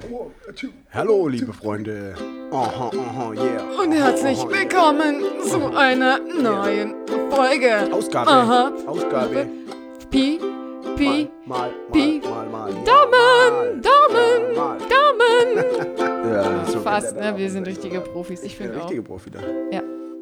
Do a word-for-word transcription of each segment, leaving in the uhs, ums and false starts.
Hallo, liebe Freunde. Aha, aha, yeah. Und herzlich aha, willkommen zu einer neuen Folge. Ausgabe. Aha. Ausgabe. Pi, Pi, Mal, mal, Pi. mal, mal, mal. Daumen, Daumen, Ja, mal. Daumen. Ja, so Fast, geht der ne? Wir sind Daumen. richtige Profis, ich Der finde auch. richtige Profi da. Ja.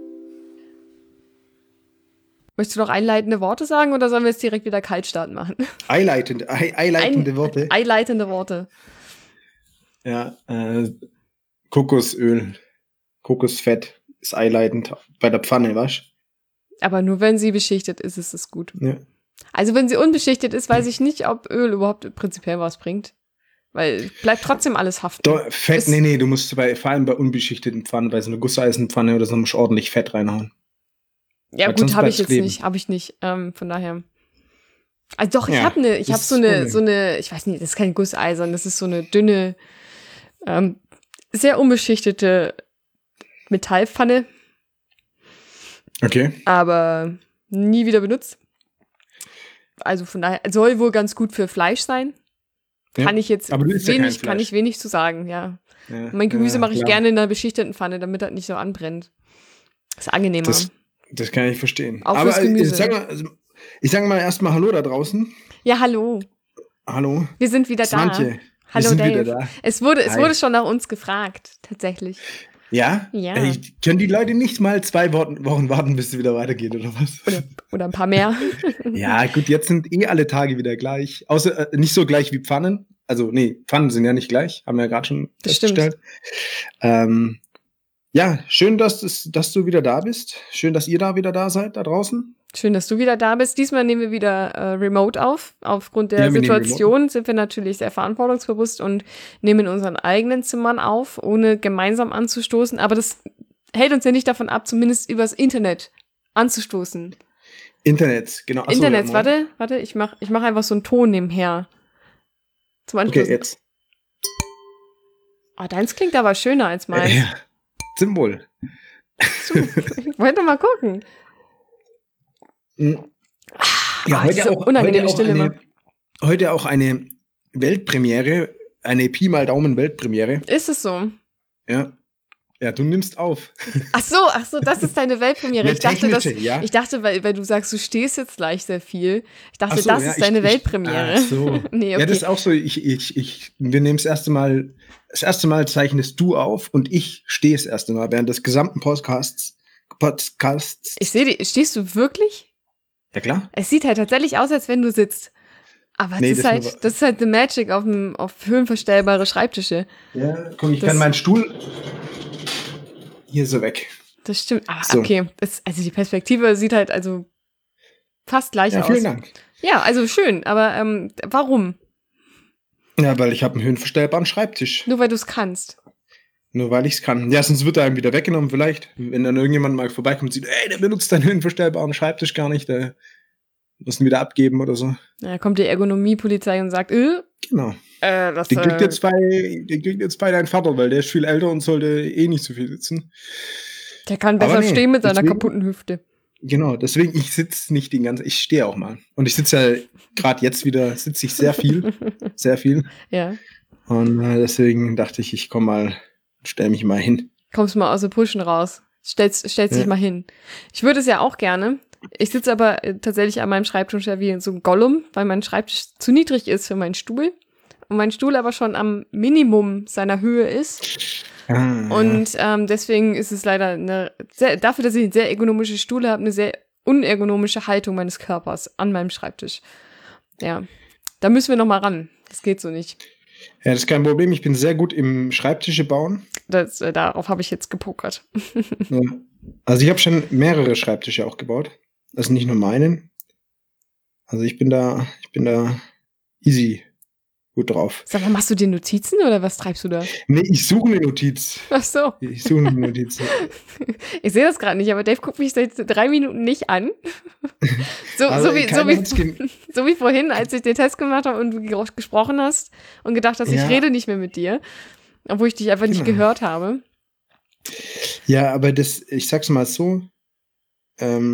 Möchtest du noch einleitende Worte sagen oder sollen wir jetzt direkt wieder Kaltstart machen? Einleitende, ei- einleitende Ein- Worte. Einleitende Worte. Ja, äh, Kokosöl, Kokosfett ist einleitend bei der Pfanne, weißt Aber nur wenn sie beschichtet ist, ist es gut. du? Ja. Also wenn sie unbeschichtet ist, weiß ich nicht, ob Öl überhaupt prinzipiell was bringt. Weil bleibt trotzdem alles haften. Do, Fett, Ist- nee, nee, du musst bei, vor allem bei unbeschichteten Pfannen, bei so einer Gusseisenpfanne oder so, musst du ordentlich Fett reinhauen. Ja Weil gut, sonst habe ich bleibt's jetzt kleben. nicht, habe ich nicht. Ähm, von daher. Also doch, ich Ja, habe eine, ich das habe ist so eine, Problem. so eine, ich weiß nicht, das ist kein Gusseisen, das ist so eine dünne, ähm, sehr unbeschichtete Metallpfanne, Okay. aber nie wieder benutzt. Also von daher, soll wohl ganz gut für Fleisch sein. Ja. Kann ich jetzt Aber du isst ja kein wenig, kann Fleisch. ich wenig zu sagen, ja. Ja, Mein Gemüse ja, mache ich klar. gerne in einer beschichteten Pfanne, damit das nicht so anbrennt. Ist angenehmer. Das, das kann ich verstehen. Auch Aber fürs Gemüse. Ich sag mal, also, ich sag mal erstmal Hallo da draußen. Ja, hallo. Hallo. Wir sind wieder da. Swantje. Wir Hallo sind Dave. wieder da. Es wurde, es Hi. wurde schon nach uns gefragt, tatsächlich. Ja? Ja. Ey, können die Leute nicht mal zwei Wochen, Wochen warten, bis es wieder weitergeht, oder was? Oder, oder ein paar mehr. Ja, gut, jetzt sind eh alle Tage wieder gleich. Außer äh, nicht so gleich wie Pfannen. Also, nee, Pfannen sind ja nicht gleich, haben wir ja gerade schon Das stimmt. festgestellt. Ähm, ja, schön, dass, es, dass du wieder da bist. Schön, dass ihr da wieder da seid, da draußen. Schön, dass du wieder da bist. Diesmal nehmen wir wieder äh, remote auf. Aufgrund der Ja, wir nehmen Situation sind wir natürlich sehr verantwortungsbewusst und nehmen in unseren eigenen Zimmern auf, ohne gemeinsam anzustoßen. Aber das hält uns ja nicht davon ab, zumindest übers Internet anzustoßen. Internet, genau. Ach so, Internet, ja, warte, warte, ich mach, ich mach einfach so einen Ton nebenher. Zum Okay, Anstoßen. jetzt. Ah, deins klingt aber schöner als meins. Ja. Symbol. Ich wollte mal gucken. Mhm. Ah, diese unangenehme Stille immer. eine, heute auch eine Weltpremiere, eine Pi mal Daumen Weltpremiere. Ist es so? Ja. Ja, du nimmst auf. Ach so, ach so, das ist deine Weltpremiere. Eine Ich dachte, das, technische, ja. ich dachte, weil, weil du sagst, du stehst jetzt gleich sehr viel. Ich dachte, Ach so, das ja, ist ich- deine ich- Weltpremiere. Ach so. Nee, Ja, okay. das ist auch so. Ich, ich, ich, wir nehmen das erste Mal, das erste Mal zeichnest du auf und ich stehe das erste Mal während des gesamten Podcasts. Podcasts. Ich sehe dich. Stehst du wirklich? Ja, klar. Es sieht halt tatsächlich aus, als wenn du sitzt. Aber Nee, das, ist das halt, nur- das ist halt the magic auf, dem, auf höhenverstellbare Schreibtische. Ja, komm, ich Das- kann meinen Stuhl hier so weg. Das stimmt. Aber So. okay, das, also die Perspektive sieht halt also fast gleich Ja, aus. vielen Dank. Ja, also schön. Aber ähm, warum? Ja, weil ich habe einen höhenverstellbaren Schreibtisch. Nur weil du es kannst. Nur weil ich es kann. Ja, sonst wird er einem wieder weggenommen vielleicht. Wenn dann irgendjemand mal vorbeikommt und sieht, ey, der benutzt deinen höhenverstellbaren Schreibtisch gar nicht, der muss ihn wieder abgeben oder so. Da kommt die Ergonomiepolizei und sagt, äh, Genau. äh das Den kriegt äh, jetzt bei, den kriegt jetzt bei dein Vater, weil der ist viel älter und sollte eh nicht so viel sitzen. der kann Aber besser nee, stehen mit seiner deswegen- kaputten Hüfte. Genau, deswegen, ich sitze nicht den ganzen, ich stehe auch mal. Und ich sitze ja gerade jetzt wieder, sitze ich sehr viel, sehr viel. Ja. Und äh, deswegen dachte ich, ich komme mal, stell mich mal hin. Kommst mal aus der Pushen raus. Stellst, stellst Ja. dich mal hin. Ich würde es ja auch gerne. Ich sitze aber äh, tatsächlich an meinem Schreibtisch ja wie in so einem Gollum, weil mein Schreibtisch zu niedrig ist für meinen Stuhl. Und mein Stuhl aber schon am Minimum seiner Höhe ist. Ah, Und ähm, deswegen ist es leider eine sehr, dafür, dass ich eine sehr ergonomische Stuhle habe, eine sehr unergonomische Haltung meines Körpers an meinem Schreibtisch. Ja. Da müssen wir noch mal ran. Das geht so nicht. ja, das ist kein Problem. Ich bin sehr gut im Schreibtische bauen. Das, äh, darauf habe ich jetzt gepokert. Ja. Also ich habe schon mehrere Schreibtische auch gebaut. Also nicht nur meinen. Also ich bin da, ich bin da easy gut drauf. Sag mal, machst du dir Notizen oder was treibst du da? Nee, ich suche eine Notiz. Ach so. Ich suche eine Notiz. Ich sehe das gerade nicht, aber Dave guckt mich seit drei Minuten nicht an. So, Also, so, wie, so, keiner hat's wie, gen- so wie vorhin, als ich den Test gemacht habe und du ge- gesprochen hast und gedacht hast, Ja. ich rede nicht mehr mit dir, obwohl ich dich einfach nicht Genau. gehört habe. Ja, aber das, ich sag's mal so, ähm,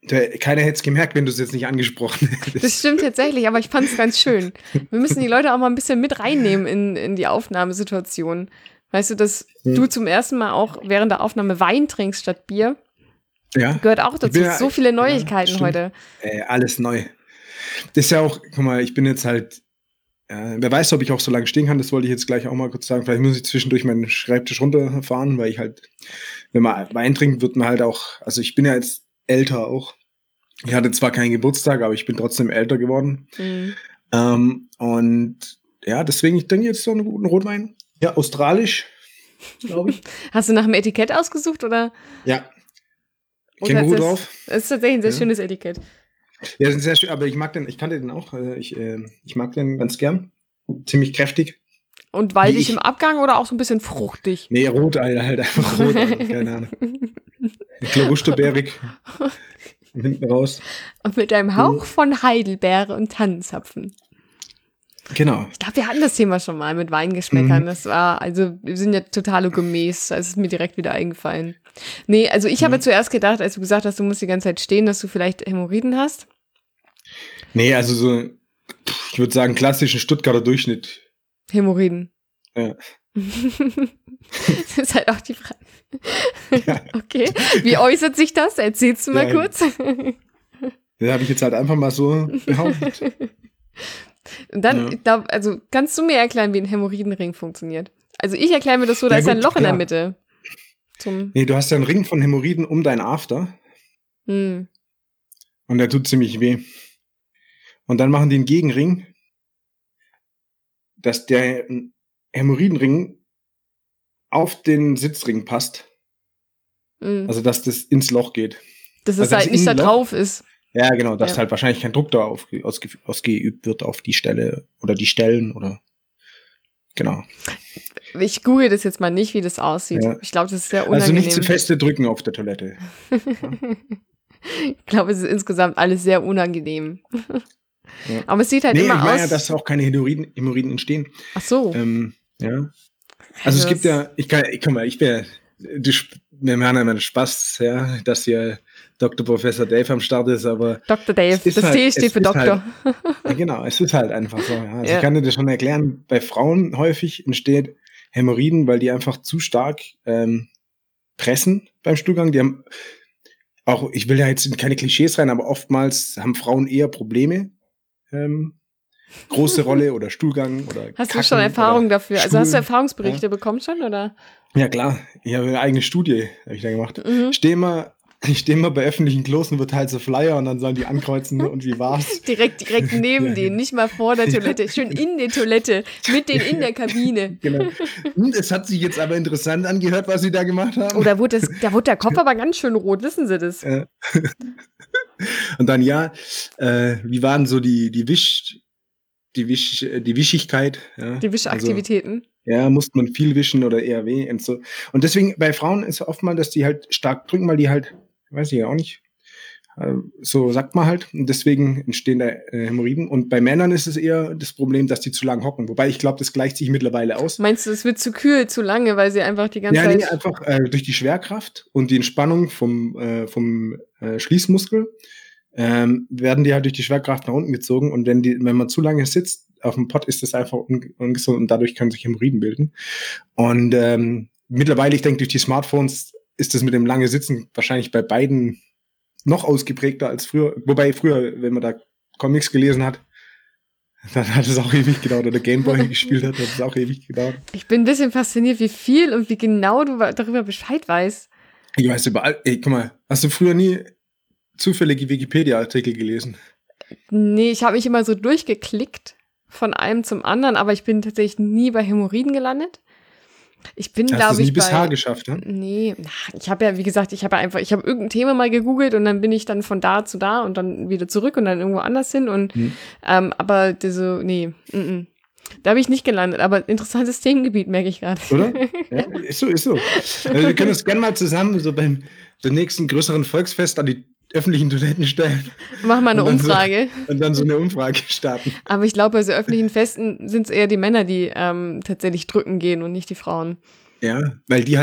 Der, keiner hätte es gemerkt, wenn du es jetzt nicht angesprochen hättest. Das stimmt tatsächlich, aber ich fand es ganz schön. Wir müssen die Leute auch mal ein bisschen mit reinnehmen in, in die Aufnahmesituation. Weißt du, dass hm. du zum ersten Mal auch während der Aufnahme Wein trinkst statt Bier, ja. gehört auch dazu. Ja, so viele Neuigkeiten ja, heute. Äh, alles neu. Das ist ja auch, guck mal, ich bin jetzt halt, äh, wer weiß, ob ich auch so lange stehen kann, das wollte ich jetzt gleich auch mal kurz sagen. Vielleicht muss ich zwischendurch meinen Schreibtisch runterfahren, weil ich halt, wenn man Wein trinkt, wird man halt auch, also ich bin ja jetzt älter auch. Ich hatte zwar keinen Geburtstag, aber ich bin trotzdem älter geworden. Mhm. Ähm, und ja, deswegen, ich denke jetzt so einen guten Rotwein. Ja, australisch, glaube ich. Hast du nach dem Etikett ausgesucht, oder? Ja. Känguru das, drauf. Das ist tatsächlich ein sehr ja. schönes Etikett. Ja, das ist sehr schön, aber ich mag den, ich kannte den auch. Ich, äh, ich mag den ganz gern. Ziemlich kräftig. Und waldig im Abgang oder auch so ein bisschen fruchtig? Nee, rot, Alter, halt einfach rot, Alter, keine Ahnung. Klobusterbeerig. Hinten raus. Und mit einem Hauch von Heidelbeere und Tannenzapfen. Genau. Ich glaube, wir hatten das Thema schon mal mit Weingeschmäckern. Mhm. Das war, also wir sind ja totale Gourmets. Das ist mir direkt wieder eingefallen. Nee, also ich mhm. habe zuerst gedacht, als du gesagt hast, du musst die ganze Zeit stehen, dass du vielleicht Hämorrhoiden hast. Nee, also so, ich würde sagen, klassischen Stuttgarter Durchschnitt. Hämorrhoiden. Ja. Das ist halt auch die Frage. Ja. Okay, wie äußert sich das? Erzählst du mal ja, kurz. Das habe ich jetzt halt einfach mal so behauptet. Und dann, ja. glaub, also kannst du mir erklären, wie ein Hämorrhoidenring funktioniert? Also ich erkläre mir das so, da ja, ist gut, ein Loch klar. in der Mitte. Zum nee, du hast ja einen Ring von Hämorrhoiden um dein After. Hm. Und der tut ziemlich weh. Und dann machen die einen Gegenring, dass der Hämorrhoidenring auf den Sitzring passt. Hm. Also, dass das ins Loch geht. Dass es also, halt nicht da drauf ist. Ja, genau, dass ja. halt wahrscheinlich kein Druck da auf, ausge, ausgeübt wird auf die Stelle oder die Stellen oder genau. Ich google das jetzt mal nicht, wie das aussieht. Ja. Ich glaube, das ist sehr unangenehm. Also nicht zu feste drücken auf der Toilette. Ja. Ich glaube, es ist insgesamt alles sehr unangenehm. Ja. Aber es sieht halt nee, immer ich meine aus. Ja, dass auch keine Hämorrhoiden, Hämorrhoiden entstehen. Ach so. Ähm, ja. Also, also es gibt ja, ich kann, ich kann mal, ich wäre, wir haben ja immer Spaß, ja, dass hier Doktor Professor Dave am Start ist, aber Doktor Dave, das halt, T steht für Doktor. Halt, ja, genau, es ist halt einfach so. Ja. Also ja. Ich kann dir das schon erklären, bei Frauen häufig entsteht Hämorrhoiden, weil die einfach zu stark ähm, pressen beim Stuhlgang. Die haben auch, ich will ja jetzt in keine Klischees rein, aber oftmals haben Frauen eher Probleme. Ähm, große Rolle oder Stuhlgang oder Hast Kacken du schon Erfahrung dafür? Stuhl. Also hast du Erfahrungsberichte ja. bekommen schon, oder? Ja, klar. Ich habe eine eigene Studie, habe ich da gemacht. Mhm. Ich stehe immer, ich stehe immer bei öffentlichen Klos und wird halt so Flyer und dann sollen die ankreuzen und wie war's? Direkt, direkt neben ja. denen, nicht mal vor der Toilette, schön in der Toilette, mit denen in der Kabine. Genau. Und es hat sich jetzt aber interessant angehört, was sie da gemacht haben. Oh, da wurde, das, da wurde der Kopf aber ganz schön rot, wissen Sie das? Ja. Und dann, ja, äh, wie waren so die, die Wisch, die Wisch, die Wischigkeit? Ja? Die Wischaktivitäten. Also, ja, musste man viel wischen oder eher weh und so. Und deswegen bei Frauen ist oft mal, dass die halt stark drücken, weil die halt, weiß ich ja auch nicht, so sagt man halt. Und deswegen entstehen da äh, Hämorrhoiden. Und bei Männern ist es eher das Problem, dass die zu lang hocken. Wobei ich glaube, das gleicht sich mittlerweile aus. Meinst du, es wird zu kühl, zu lange, weil sie einfach die ganze ja, Zeit... Ja, nee, einfach äh, durch die Schwerkraft und die Entspannung vom, äh, vom äh, Schließmuskel ähm, werden die halt durch die Schwerkraft nach unten gezogen. Und wenn, die, wenn man zu lange sitzt auf dem Pott, ist das einfach un- ungesund und dadurch können sich Hämorrhoiden bilden. Und ähm, mittlerweile, ich denke, durch die Smartphones ist das mit dem lange Sitzen wahrscheinlich bei beiden noch ausgeprägter als früher. Wobei früher, wenn man da Comics gelesen hat, dann hat es auch ewig gedauert. Oder Gameboy gespielt hat, hat es auch ewig gedauert. Ich bin ein bisschen fasziniert, wie viel und wie genau du darüber Bescheid weißt. Ich weiß überall. Ey, guck mal, hast du früher nie zufällige Wikipedia-Artikel gelesen? Nee, ich habe mich immer so durchgeklickt von einem zum anderen, aber ich bin tatsächlich nie bei Hämorrhoiden gelandet. Ich bin, glaube ich, Hast du nie bis bei, Haar geschafft, ne? Nee, ich habe ja, wie gesagt, ich habe ja einfach, ich habe irgendein Thema mal gegoogelt und dann bin ich dann von da zu da und dann wieder zurück und dann irgendwo anders hin und, hm. ähm, aber diese, nee, mm, mm. da habe ich nicht gelandet, aber interessantes Themengebiet, merke ich gerade. Oder? Ja, ist so, ist so. Also wir können uns gerne mal zusammen so beim, beim nächsten größeren Volksfest an die öffentlichen Toiletten stellen. Mach mal eine und Umfrage. So, und dann so eine Umfrage starten. Aber ich glaube, bei so öffentlichen Festen sind es eher die Männer, die ähm, tatsächlich drücken gehen und nicht die Frauen. Ja, weil die halt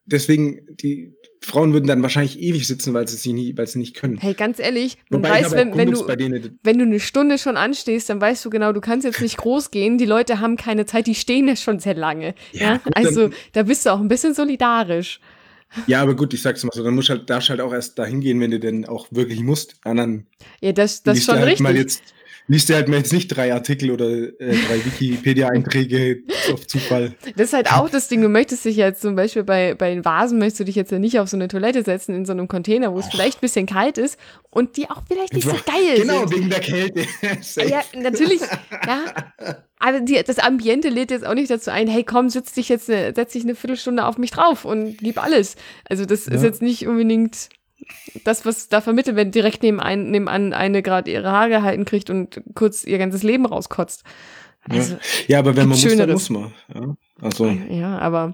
deswegen, die Frauen würden dann wahrscheinlich ewig sitzen, weil sie sie nie, weil sie nicht können. Hey, ganz ehrlich, man Wobei ich weiß, habe wenn, auch wenn, Kumpels, du, bei denen, wenn du eine Stunde schon anstehst, dann weißt du genau, du kannst jetzt nicht groß gehen. Die Leute haben keine Zeit, die stehen ja schon sehr lange. Ja, Ja, gut, also dann- da bist du auch ein bisschen solidarisch. ja, aber gut, ich sag's mal so, dann musst du halt, darfst du halt auch erst dahin gehen, wenn du denn auch wirklich musst. Und dann Ja, das, das ist liest du schon halt richtig. mal jetzt, liest du halt mal jetzt nicht drei Artikel oder äh, drei Wikipedia-Einträge auf Zufall. Das ist halt auch das Ding, du möchtest dich jetzt zum Beispiel bei, bei den Vasen, möchtest du dich jetzt ja nicht auf so eine Toilette setzen in so einem Container, wo es vielleicht ein bisschen kalt ist und die auch vielleicht nicht so geil Genau, sind. wegen der Kälte. Safe. Ja, natürlich, ja. Aber die, das Ambiente lädt jetzt auch nicht dazu ein, hey komm, setz dich jetzt eine, setz dich eine Viertelstunde auf mich drauf und gib alles. Also das ist Ja. jetzt nicht unbedingt das, was da vermittelt wird, direkt nebenan, nebenan eine gerade ihre Haare gehalten kriegt und kurz ihr ganzes Leben rauskotzt. Also, ja. ja, aber wenn man gibt's muss, dann Schöneres. muss man. Ja. Also, ja, aber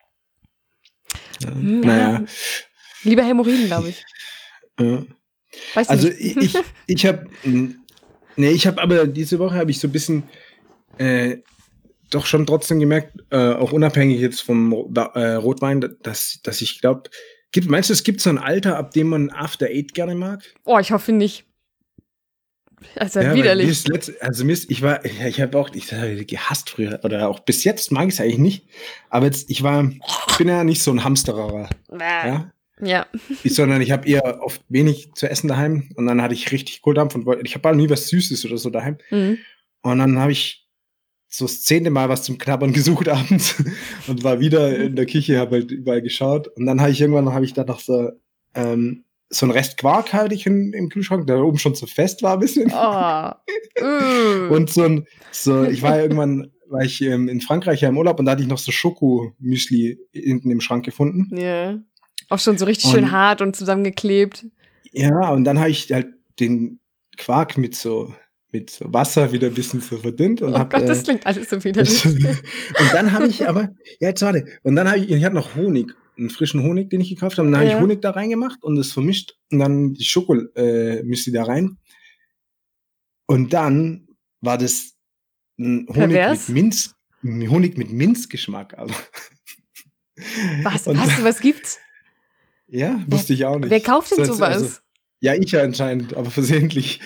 ja. hm, naja. ja, lieber Hämorrhoiden, glaube ich. Ja. Weiß Also nicht. ich, ich, ich habe, nee, ich habe aber diese Woche habe ich so ein bisschen äh, doch schon trotzdem gemerkt, äh, auch unabhängig jetzt vom äh, Rotwein, dass, dass ich glaube, gibt, meinst du, es gibt so ein Alter, ab dem man After Eight gerne mag? Oh, ich hoffe nicht. Also Ja, weil widerlich. mir ist letzt, also mir ist, ich war, ja, ich habe auch, ich habe gehasst früher oder auch bis jetzt mag ich es eigentlich nicht. Aber jetzt, ich war, ich bin ja nicht so ein Hamsterer, ja. Ja. Ich, sondern ich habe eher oft wenig zu essen daheim und dann hatte ich richtig Kohldampf und wollte, ich habe nie was Süßes oder so daheim. Mhm. Und dann habe ich so das zehnte Mal was zum Knabbern gesucht abends und war wieder in der Küche, habe halt überall geschaut und dann habe ich irgendwann, habe ich da noch so ähm, so ein Rest Quark hatte ich in, im Kühlschrank, der oben schon zu fest war ein bisschen. Oh. Uh. Und so ein, so, ich war ja irgendwann, war ich ähm, in Frankreich ja im Urlaub und da hatte ich noch so Schokomüsli hinten im Schrank gefunden. Ja. Auch schon so richtig Und- schön hart und zusammengeklebt. Ja, und dann habe ich halt den Quark mit so, mit so Wasser wieder ein bisschen so verdünnt. Und Oh hab, Gott, das äh, klingt alles so widerlich. und dann habe ich aber, ja, jetzt warte, und dann habe ich, ich hatte noch Honig, einen frischen Honig, den ich gekauft habe, und dann Ja. habe ich Honig da reingemacht und das vermischt und dann die Schokomüsli da rein. Und dann war das ein Honig Pervers? mit Minz, Honig mit Minzgeschmack, also. Was, Und was, dann- was gibt's? Ja, wusste ich auch nicht. Wer kauft denn So, sowas? also- Ja, ich ja anscheinend, aber versehentlich.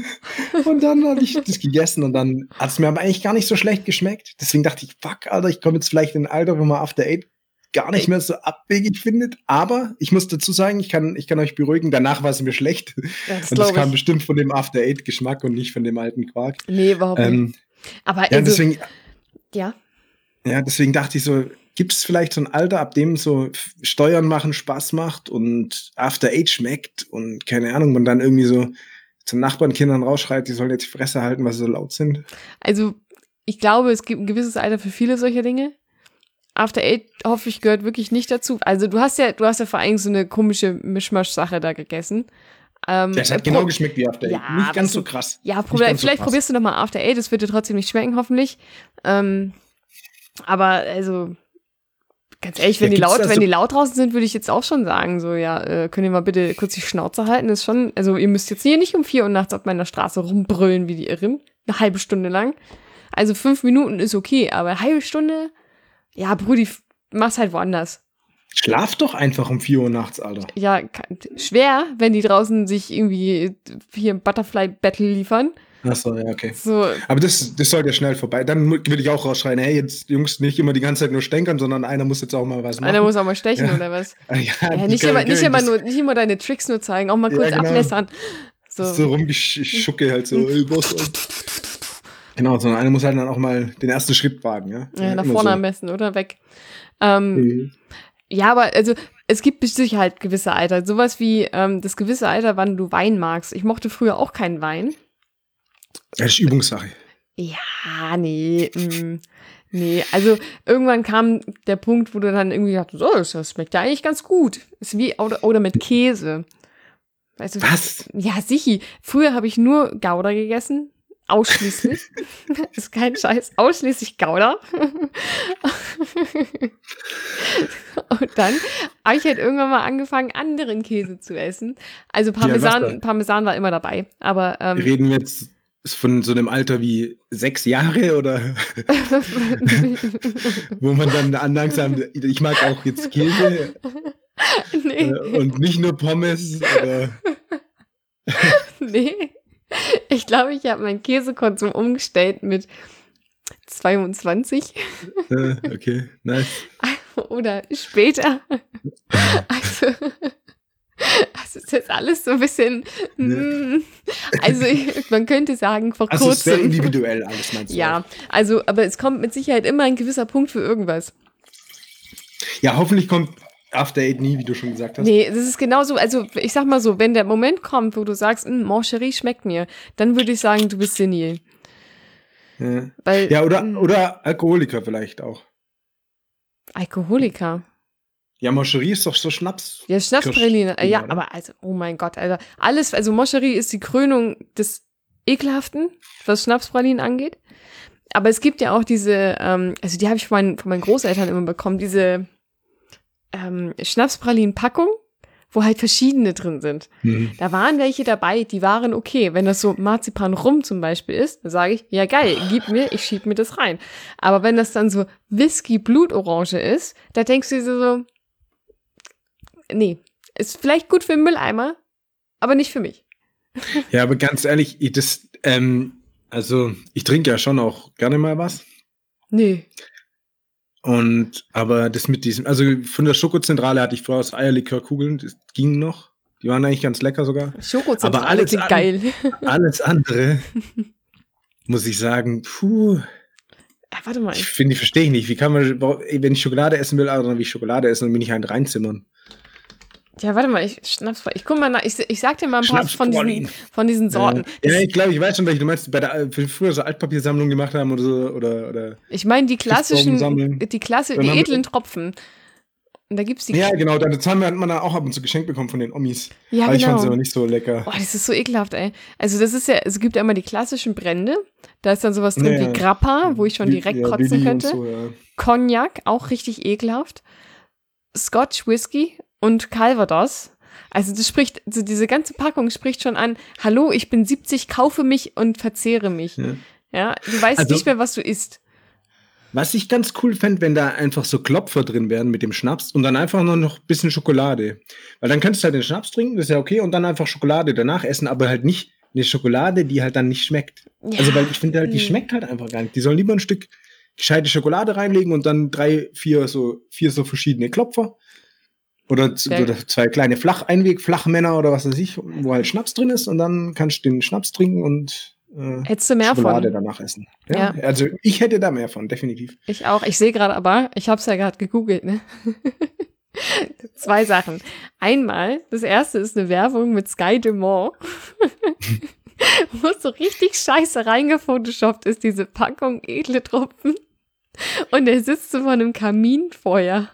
Und dann habe ich das gegessen und dann hat es mir aber eigentlich gar nicht so schlecht geschmeckt. Deswegen dachte ich, fuck, Alter, ich komme jetzt vielleicht in ein Alter, wo man After Eight gar nicht mehr so abwegig findet. Aber ich muss dazu sagen, ich kann, ich kann euch beruhigen, danach war es mir schlecht. Ja, das Und das glaube kam ich. bestimmt von dem After Eight Geschmack und nicht von dem alten Quark. Nee, überhaupt nicht. Ähm, Aber ja, also, deswegen, ja. ja, deswegen dachte ich so, gibt es vielleicht so ein Alter, ab dem so F- Steuern machen Spaß macht und After Eight schmeckt und keine Ahnung, man dann irgendwie so zum Nachbarnkindern rausschreit, die sollen jetzt die Fresse halten, weil sie so laut sind. Also, ich glaube, es gibt ein gewisses Alter für viele solche Dinge. After Eight, hoffe ich, gehört wirklich nicht dazu. Also, du hast ja, du hast ja vor allem so eine komische Mischmasch-Sache da gegessen. Ähm, Das hat äh, genau pro- geschmeckt wie After Eight. Ja, Nicht aber ganz es so sind- krass. Ja, Nicht probier, ganz so vielleicht krass. probierst du noch mal After Eight, das wird dir trotzdem nicht schmecken, hoffentlich. Ähm, aber also, ganz ehrlich, wenn, Ja, die gibt's laut, da wenn so- die laut draußen sind, würde ich jetzt auch schon sagen, so, ja, äh, könnt ihr mal bitte kurz die Schnauze halten, das ist schon, also ihr müsst jetzt hier nicht um vier Uhr nachts auf meiner Straße rumbrüllen wie die Irren, eine halbe Stunde lang. Also fünf Minuten ist okay, aber eine halbe Stunde, ja, Brudi, f- mach's halt woanders. Schlaf doch einfach um vier Uhr nachts, Alter. Ja, kann, schwer, wenn die draußen sich irgendwie hier ein Butterfly-Battle liefern. Achso, ja, okay. So, Aber das, das sollte ja schnell vorbei. Dann mu- würde ich auch rausschreien, hey, jetzt Jungs, nicht immer die ganze Zeit nur stänkern, sondern einer muss jetzt auch mal was machen. einer muss auch mal stechen, Ja. oder was? ja, Ja, die nicht können- immer, nicht können immer das- nur, nicht immer deine Tricks nur zeigen, auch mal Ja, kurz genau. ablässern. So. So rumgeschucke halt so, ey, was? Genau, sondern einer muss halt dann auch mal den ersten Schritt wagen, ja. Ja, nach immer vorne so. am besten, oder? Weg. Ähm, Mhm. ja, aber also es gibt mit Sicherheit gewisse Alter. Sowas wie ähm, das gewisse Alter, wann du Wein magst. Ich mochte früher auch keinen Wein. Das ist Übungssache. Ja, nee. Mm, nee, also irgendwann kam der Punkt, wo du dann irgendwie dachtest, oh, das schmeckt ja eigentlich ganz gut. Ist wie, oder, oder mit Käse. Weißt du, Was? ja, sichi. Früher habe ich nur Gouda gegessen. Ausschließlich. Ist kein Scheiß. Ausschließlich Gouda. Und dann habe ich halt irgendwann mal angefangen, anderen Käse zu essen. Also Ja, was Parmesan, denn? Parmesan war immer dabei. Aber ähm, Reden wir jetzt ist von so einem Alter wie sechs Jahre oder wo man dann langsam, ich mag auch jetzt Käse Nee. äh, und nicht nur Pommes. Oder Nee. Ich glaube, ich habe meinen Käsekonsum umgestellt mit zweiundzwanzig äh, okay, nice. oder später. Also, also ist jetzt alles so ein bisschen, mm, also ich, man könnte sagen, vor Also es ist sehr kurzem. individuell alles, meinst du? Ja, auch? also, aber es kommt mit Sicherheit immer ein gewisser Punkt für irgendwas. Ja, hoffentlich kommt After Eight nie, wie du schon gesagt hast. Nee, das ist genauso, also ich sag mal so, wenn der Moment kommt, wo du sagst, "Mm, Moncherie schmeckt mir, dann würde ich sagen, du bist senil. Ja, Weil, ja oder, mm, oder Alkoholiker vielleicht auch. Alkoholiker. Ja, Moscherie ist doch so Schnaps. Ja, Schnapspraline. Kirsch- Ja, oder? aber also, oh mein Gott, Alter. Alles, also Moscherie ist die Krönung des Ekelhaften, was Schnapspralinen angeht. Aber es gibt ja auch diese, ähm, also die habe ich von meinen, von meinen Großeltern immer bekommen, diese ähm, Schnapspralinen-Packung, wo halt verschiedene drin sind. Mhm. Da waren welche dabei, die waren okay. Wenn das so Marzipan rum zum Beispiel ist, dann sage ich, ja geil, gib mir, ich schieb mir das rein. Aber wenn das dann so Whisky-Blutorange ist, da denkst du dir so, nee, ist vielleicht gut für den Mülleimer, aber nicht für mich. Ja, aber ganz ehrlich, ich, das, ähm, also ich trinke ja schon auch gerne mal was. Nee. Und aber das mit diesem, also von der Schokozentrale hatte ich vorher aus Eierlikörkugeln, das ging noch. Die waren eigentlich ganz lecker sogar. Schokozentrale Aber alles klingt an- geil. Alles andere, muss ich sagen, puh, Ja, warte mal. ich finde, ich verstehe ich nicht. Wie kann man, wenn ich Schokolade essen will, dann will ich Schokolade essen und will nicht einen reinzimmern. Ja, warte mal, ich schnaps Ich guck mal nach, ich, ich sag dir mal ein paar von diesen, Schnapspralinen. von diesen Sorten. Ja, Das, ich glaube, ich weiß schon, welche du meinst, bei der äh, früher so Altpapiersammlung gemacht haben oder so, oder, oder. ich meine die klassischen, sammeln. die klasse, Dann die haben wir- edlen Tropfen. Und da gibt's die. Ja, genau, das haben wir, hat man dann auch ab und zu geschenkt bekommen von den Omis. Ja, Aber ich fand es genau. aber nicht so lecker. Boah, das ist so ekelhaft, ey. Also das ist ja, es gibt ja immer die klassischen Brände. Da ist dann sowas drin Ja, wie ja. Grappa, wo ich schon Wie- direkt ja, kotzen Willi und könnte. So, ja. Cognac, auch richtig ekelhaft. Scotch Whisky und Calvados. Also das spricht, also diese ganze Packung spricht schon an, hallo, ich bin siebzig, kaufe mich und verzehre mich. Ja. Ja, du weißt Also- nicht mehr, was du isst. Was ich ganz cool fände, wenn da einfach so Klopfer drin wären mit dem Schnaps und dann einfach nur noch ein bisschen Schokolade. Weil dann könntest du halt den Schnaps trinken, das ist ja okay, und dann einfach Schokolade danach essen, aber halt nicht eine Schokolade, die halt dann nicht schmeckt. Ja. Also, weil ich finde halt, die Hm. schmeckt halt einfach gar nicht. Die sollen lieber ein Stück gescheite Schokolade reinlegen und dann drei, vier so, vier so verschiedene Klopfer. Oder, z- Ja. oder zwei kleine Flach Einweg, Flachmänner oder was weiß ich, wo halt Schnaps drin ist und dann kannst du den Schnaps trinken und äh, Hättest du mehr Schokolade von? danach essen. Ja, Ja. also ich hätte da mehr von, definitiv. Ich auch. Ich sehe gerade aber, ich habe es ja gerade gegoogelt, ne? Zwei Sachen. Einmal, das erste ist eine Werbung mit Sky Dumont, wo so richtig scheiße reingefotoshoppt ist, diese Packung edle Tropfen. Und er sitzt so vor einem Kaminfeuer.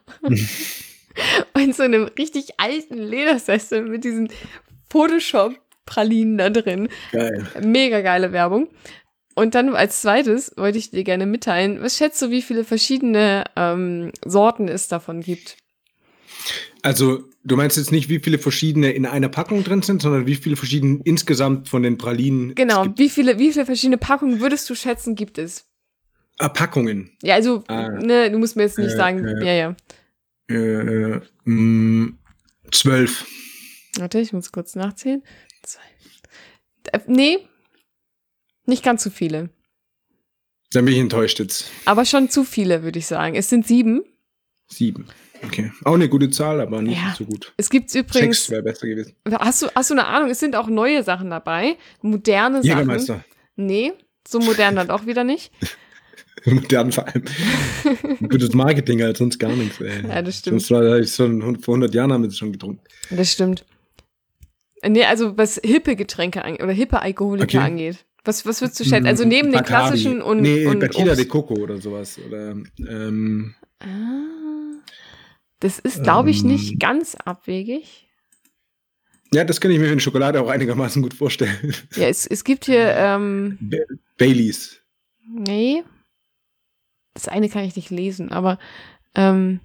Und so einem richtig alten Ledersessel mit diesen Photoshop-Pralinen da drin. Geil. Mega geile Werbung. Und dann als zweites wollte ich dir gerne mitteilen, was schätzt du, wie viele verschiedene ähm, Sorten es davon gibt? Also, du meinst jetzt nicht, wie viele verschiedene in einer Packung drin sind, sondern wie viele verschiedene insgesamt von den Pralinen es Genau, gibt. wie viele, wie viele verschiedene Packungen würdest du schätzen, gibt es? Ah, Packungen. Ja, also, Ah. ne, du musst mir jetzt nicht Äh, sagen, äh. ja, ja. Äh, mh, zwölf. Warte, ich muss kurz nachzählen. Zwei. Äh, nee, nicht ganz so viele. Dann bin ich enttäuscht jetzt. Aber schon zu viele, würde ich sagen. Es sind sieben. Sieben. Okay. Auch eine gute Zahl, aber nicht Ja. so gut. Es gibt übrigens, Sechs wäre besser gewesen. hast du, hast du eine Ahnung, es sind auch neue Sachen dabei, moderne Sachen. Jägermeister. Nee, so modern dann auch wieder nicht. Modern vor allem. Gutes Marketing halt, sonst gar nichts, ey. Ja, das stimmt. Sonst war ich schon, vor hundert Jahren haben wir es schon getrunken. Das stimmt. Nee, also was hippe Getränke angeht, oder hippe Alkoholiker Okay. angeht. Was, was würdest du schätzen? Also neben den Bacardi. klassischen und, Nee, und Batida Obst. de Coco oder sowas. Oder, ähm, Ah, das ist, glaube ich, Ähm. nicht ganz abwegig. ja, das kann ich mir für eine Schokolade auch einigermaßen gut vorstellen. Ja, es, es gibt hier, ähm, Ba- Baileys. nee, das eine kann ich nicht lesen, aber, ähm,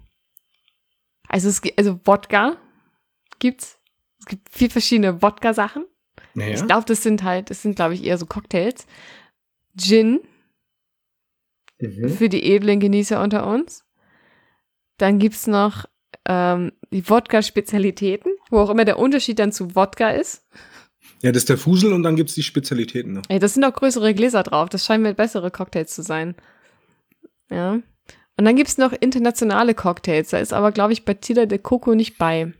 also es gibt, also Wodka gibt's. Es gibt vier verschiedene Wodka-Sachen. Naja. Ich glaube, das sind halt, das sind, glaube ich, eher so Cocktails. Gin Mhm. für die edlen Genießer unter uns. Dann gibt's noch ähm, die Wodka-Spezialitäten, wo auch immer der Unterschied dann zu Wodka ist. Ja, das ist der Fusel und dann gibt es die Spezialitäten noch. Ey, das sind auch größere Gläser drauf. Das scheinen mir bessere Cocktails zu sein. Ja. Und dann gibt's noch internationale Cocktails. Da ist aber, glaube ich, Batida de Coco nicht bei.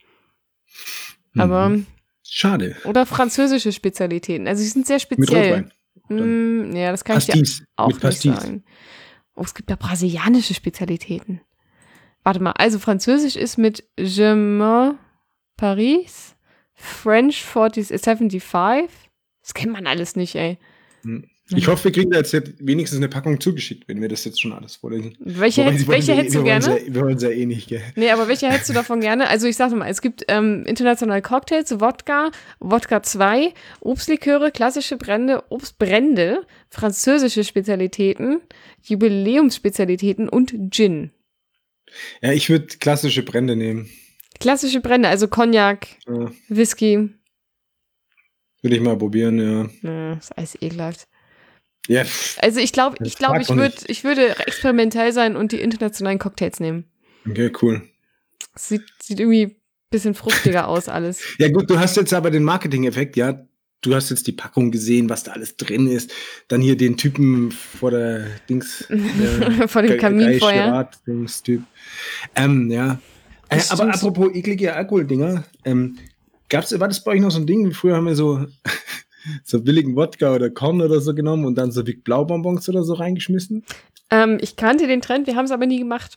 Aber, Mhm. Schade. oder französische Spezialitäten. Also, die sind sehr Mit speziell. Rotwein. Mm, ja, das kann ich dir Pastis. auch Mit nicht Pastis. sagen. Oh, es gibt ja brasilianische Spezialitäten. Warte mal, also Französisch ist mit Je m'appelle Paris, French siebenundsiebzig. Das kennt man alles nicht, ey. Hm. Ich hoffe, wir kriegen da jetzt wenigstens eine Packung zugeschickt, wenn wir das jetzt schon alles vorlesen. Welche, Wobei, hätt, sie wollen welche ja- hättest du wir wollen gerne? ja- Wir wollen es ja eh nicht, gell? Nee, aber welche hättest du davon gerne? Also ich sag mal, es gibt ähm, internationale Cocktails, Wodka, Wodka zwei, Obstliköre, klassische Brände, Obstbrände, französische Spezialitäten, Jubiläumsspezialitäten und Gin. Ja, ich würde klassische Brände nehmen. Klassische Brände, also Cognac, Ja, Whisky. würde ich mal probieren, ja. Ja, ist alles ekelhaft. Ja, pff, Also ich glaube, Das ich glaube, frag ich doch würde, nicht. ich würde experimentell sein und die internationalen Cocktails nehmen. okay, cool. Sieht, sieht irgendwie ein bisschen fruchtiger aus alles. Ja gut, du hast jetzt aber den Marketing-Effekt, ja. Du hast jetzt die Packung gesehen, was da alles drin ist. Dann hier den Typen vor der Dings. äh, Vor dem Guy- Kaminfeuer. Guy Chirac, Dings-Typ. Ähm, ja. Äh, Das aber stimmt. apropos eklige Alkoholdinger, ähm, gab's, war das bei euch noch so ein Ding? Früher haben wir so, so billigen Wodka oder Korn oder so genommen und dann so Big Blaubonbons oder so reingeschmissen. Ähm, ich kannte den Trend, wir haben es aber nie gemacht.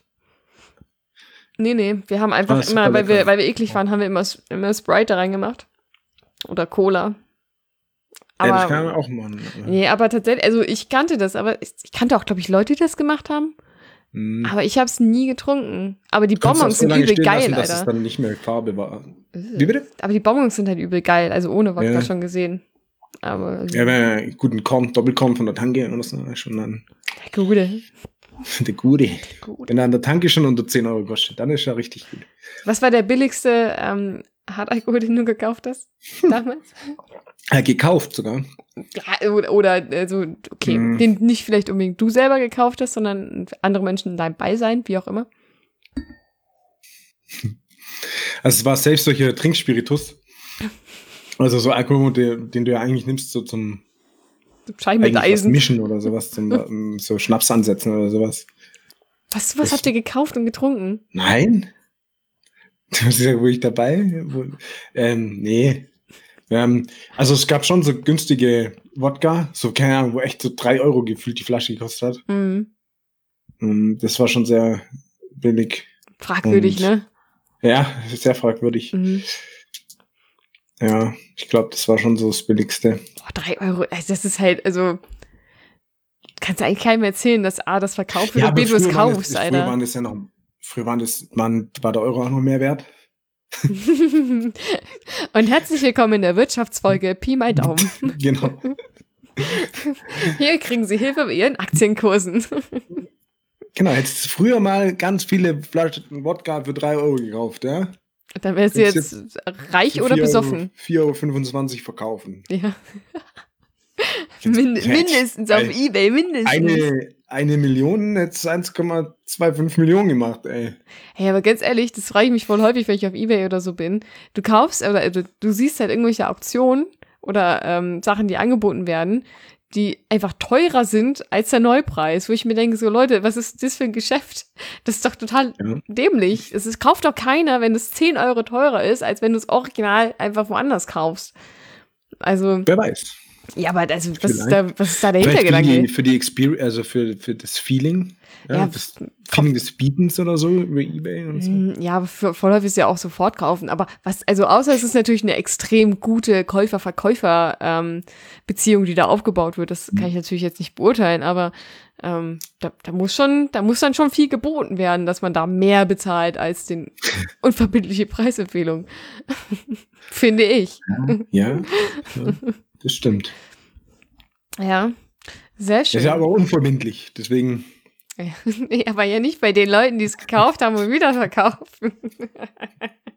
Nee, nee, wir haben einfach Ah, super immer, weil wir, lecker. weil wir eklig waren, haben wir immer, immer Sprite da reingemacht. Oder Cola. ja, das Aber, kann man auch machen. aber- nee, aber tatsächlich, also ich kannte das, aber ich, ich kannte auch, glaube ich, Leute, die das gemacht haben. Hm. Aber ich habe es nie getrunken. Aber die Kannst du auch Bonbons so sind lange übel stehen geil, lassen, dass es Alter. dann nicht mehr Farbe war. Wie bitte? Aber die Bonbons sind halt übel geil, also ohne Wodka Ja. schon gesehen. Aber Ja, wenn wir guten Korn, Doppelkorn von der Tanke oder so, schon dann der Gute. der Gute. Gut. Wenn er an der Tanke schon unter zehn Euro kostet, dann ist er richtig gut. Was war der billigste ähm, Hartalkohol, den du gekauft hast damals? Äh, gekauft sogar. Ja, oder, oder also, okay, Hm. den nicht vielleicht unbedingt du selber gekauft hast, sondern andere Menschen in deinem Beisein, wie auch immer. Also es war selbst solcher Trinkspiritus. Also so Alkohol, den, den du ja eigentlich nimmst, so zum Schein mit eigentlich was Eisen. mischen oder sowas, zum ähm, so Schnaps ansetzen oder sowas. Was, was Das- habt ihr gekauft und getrunken? Nein? Du hast gesagt, wo ich dabei? Wo, ähm, nee. Ähm, also es gab schon so günstige Wodka, so keine Ahnung, wo echt so drei Euro gefühlt die Flasche gekostet hat. Hm, Ähm, Das war schon sehr billig. fragwürdig, Und- ne? Ja, sehr fragwürdig. Mhm. Ja, ich glaube, das war schon so das Billigste. Boah, drei Euro, also das ist halt, also kannst du eigentlich keinem erzählen, dass A, das verkauft wird Ja, und B, du es früher waren kaufst, das, früher waren Alter. das ja noch, früher waren das, man, war der Euro auch noch mehr wert. Und herzlich willkommen in der Wirtschaftsfolge Pi mal Daumen. Genau. Hier kriegen Sie Hilfe bei Ihren Aktienkursen. Genau, hättest du früher mal ganz viele Flaschen Wodka für drei Euro gekauft, ja? Dann wärst du Jetzt jetzt reich oder besoffen. vier Euro fünfundzwanzig verkaufen. Ja. Min mindestens auf Eine- Ebay, mindestens. Eine, eine Million hättest eins Komma fünfundzwanzig Millionen gemacht, ey. Hey, aber ganz ehrlich, das frage ich mich voll häufig, wenn ich auf Ebay oder so bin. Du kaufst, oder also, du siehst halt irgendwelche Auktionen oder ähm, Sachen, die angeboten werden, die einfach teurer sind als der Neupreis, wo ich mir denke, so Leute, was ist das für ein Geschäft? Das ist doch total Ja. dämlich. Es ist, kauft doch keiner, wenn es zehn Euro teurer ist, als wenn du es original einfach woanders kaufst. Also, Wer weiß. ja, aber also, was, ist Vielleicht. da, was ist da der Vielleicht für Hintergedanke? die, für die Experience, also für, für das Feeling. Ja, Ja, das Feeling des Bietens oder so über Ebay und so. Mm, Ja, aber für vorläufig ist ja auch sofort kaufen. Aber was, also außer es ist natürlich eine extrem gute Käufer-Verkäufer-Beziehung, die da aufgebaut wird. Das kann ich natürlich jetzt nicht beurteilen, aber ähm, da, da muss schon, da muss dann schon viel geboten werden, dass man da mehr bezahlt als den unverbindliche Preisempfehlung. Finde ich. Ja, ja, das stimmt. Ja. Sehr Das schön. ist ja aber unverbindlich, deswegen. Nee, aber ja nicht bei den Leuten, die es gekauft haben und wieder verkaufen.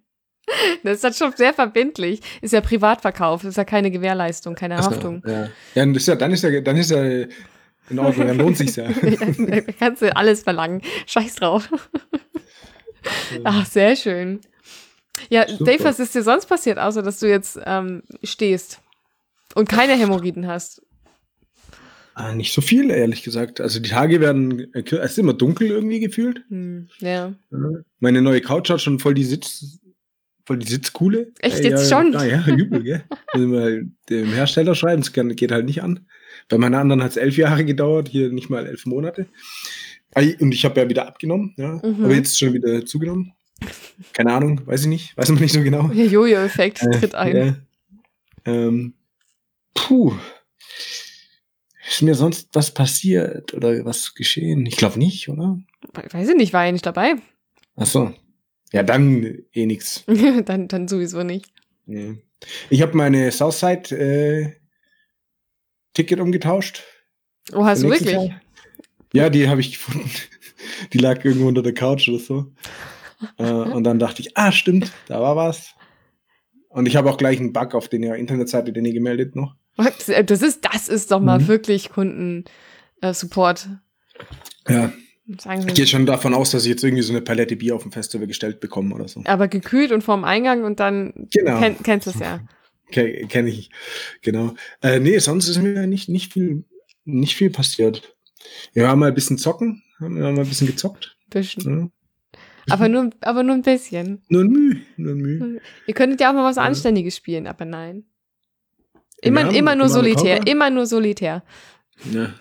Das ist dann schon sehr verbindlich. Ist ja Privatverkauf, ist ja keine Gewährleistung, keine Ach so, Haftung. Ja, ja und das ist ja, dann ist ja, dann ist ja in Ordnung, dann lohnt sich's ja. Da kannst du alles verlangen. Scheiß drauf. Ach, sehr schön. Ja, Super. Dave, was ist dir sonst passiert, außer dass du jetzt ähm, stehst und keine Hämorrhoiden hast? Ah, nicht so viel, ehrlich gesagt. Also die Tage werden, es ist immer dunkel irgendwie gefühlt. Hm, ja. Meine neue Couch hat schon voll die Sitz, voll die Sitzkuhle. Echt, Äh, jetzt ja, schon? Ah, ja, übel, gell? Müssen wir dem Hersteller schreiben, das kann, geht halt nicht an. Bei meiner anderen hat es elf Jahre gedauert, hier nicht mal elf Monate. Und ich habe ja wieder abgenommen, ja. Mhm. Aber jetzt schon wieder zugenommen. Keine Ahnung, weiß ich nicht, weiß man nicht so genau. Der Jojo-Effekt Äh, tritt ein. Ja. Ähm, puh. Ist mir sonst was passiert oder was geschehen? Ich glaube nicht, oder? Weiß ich nicht, war ja nicht dabei. Ach so. Ja, dann eh nix. dann, dann sowieso nicht. Nee. Ich habe meine Southside äh, Ticket umgetauscht. Oh, hast Für du nächstes wirklich? Jahr. Ja, die habe ich gefunden. Die lag irgendwo unter der Couch oder so. äh, und dann dachte ich, ah, stimmt, da war was. Und ich habe auch gleich einen Bug auf der Internetseite, den ihr gemeldet noch. Das ist, das ist doch mal Mhm. wirklich Kundensupport. Ja, Sagen ich Sie. gehe schon davon aus, dass ich jetzt irgendwie so eine Palette Bier auf dem Festival gestellt bekomme oder so. Aber gekühlt und vorm Eingang und dann Genau. kenn, kennst du es ja. Ke- Kenne ich, genau. Äh, nee, sonst ist mir nicht, nicht, viel, nicht viel passiert. Wir haben mal ein bisschen zocken, haben wir mal ein bisschen gezockt. Bisschen. Ja. Aber nur, aber nur ein bisschen. Nur ein Mühe, nur ein Mühe. Ihr könntet ja auch mal was Ja. Anständiges spielen, aber nein. Wir Immer, haben immer nur Command and solitär, Conquer. immer nur solitär. Ja.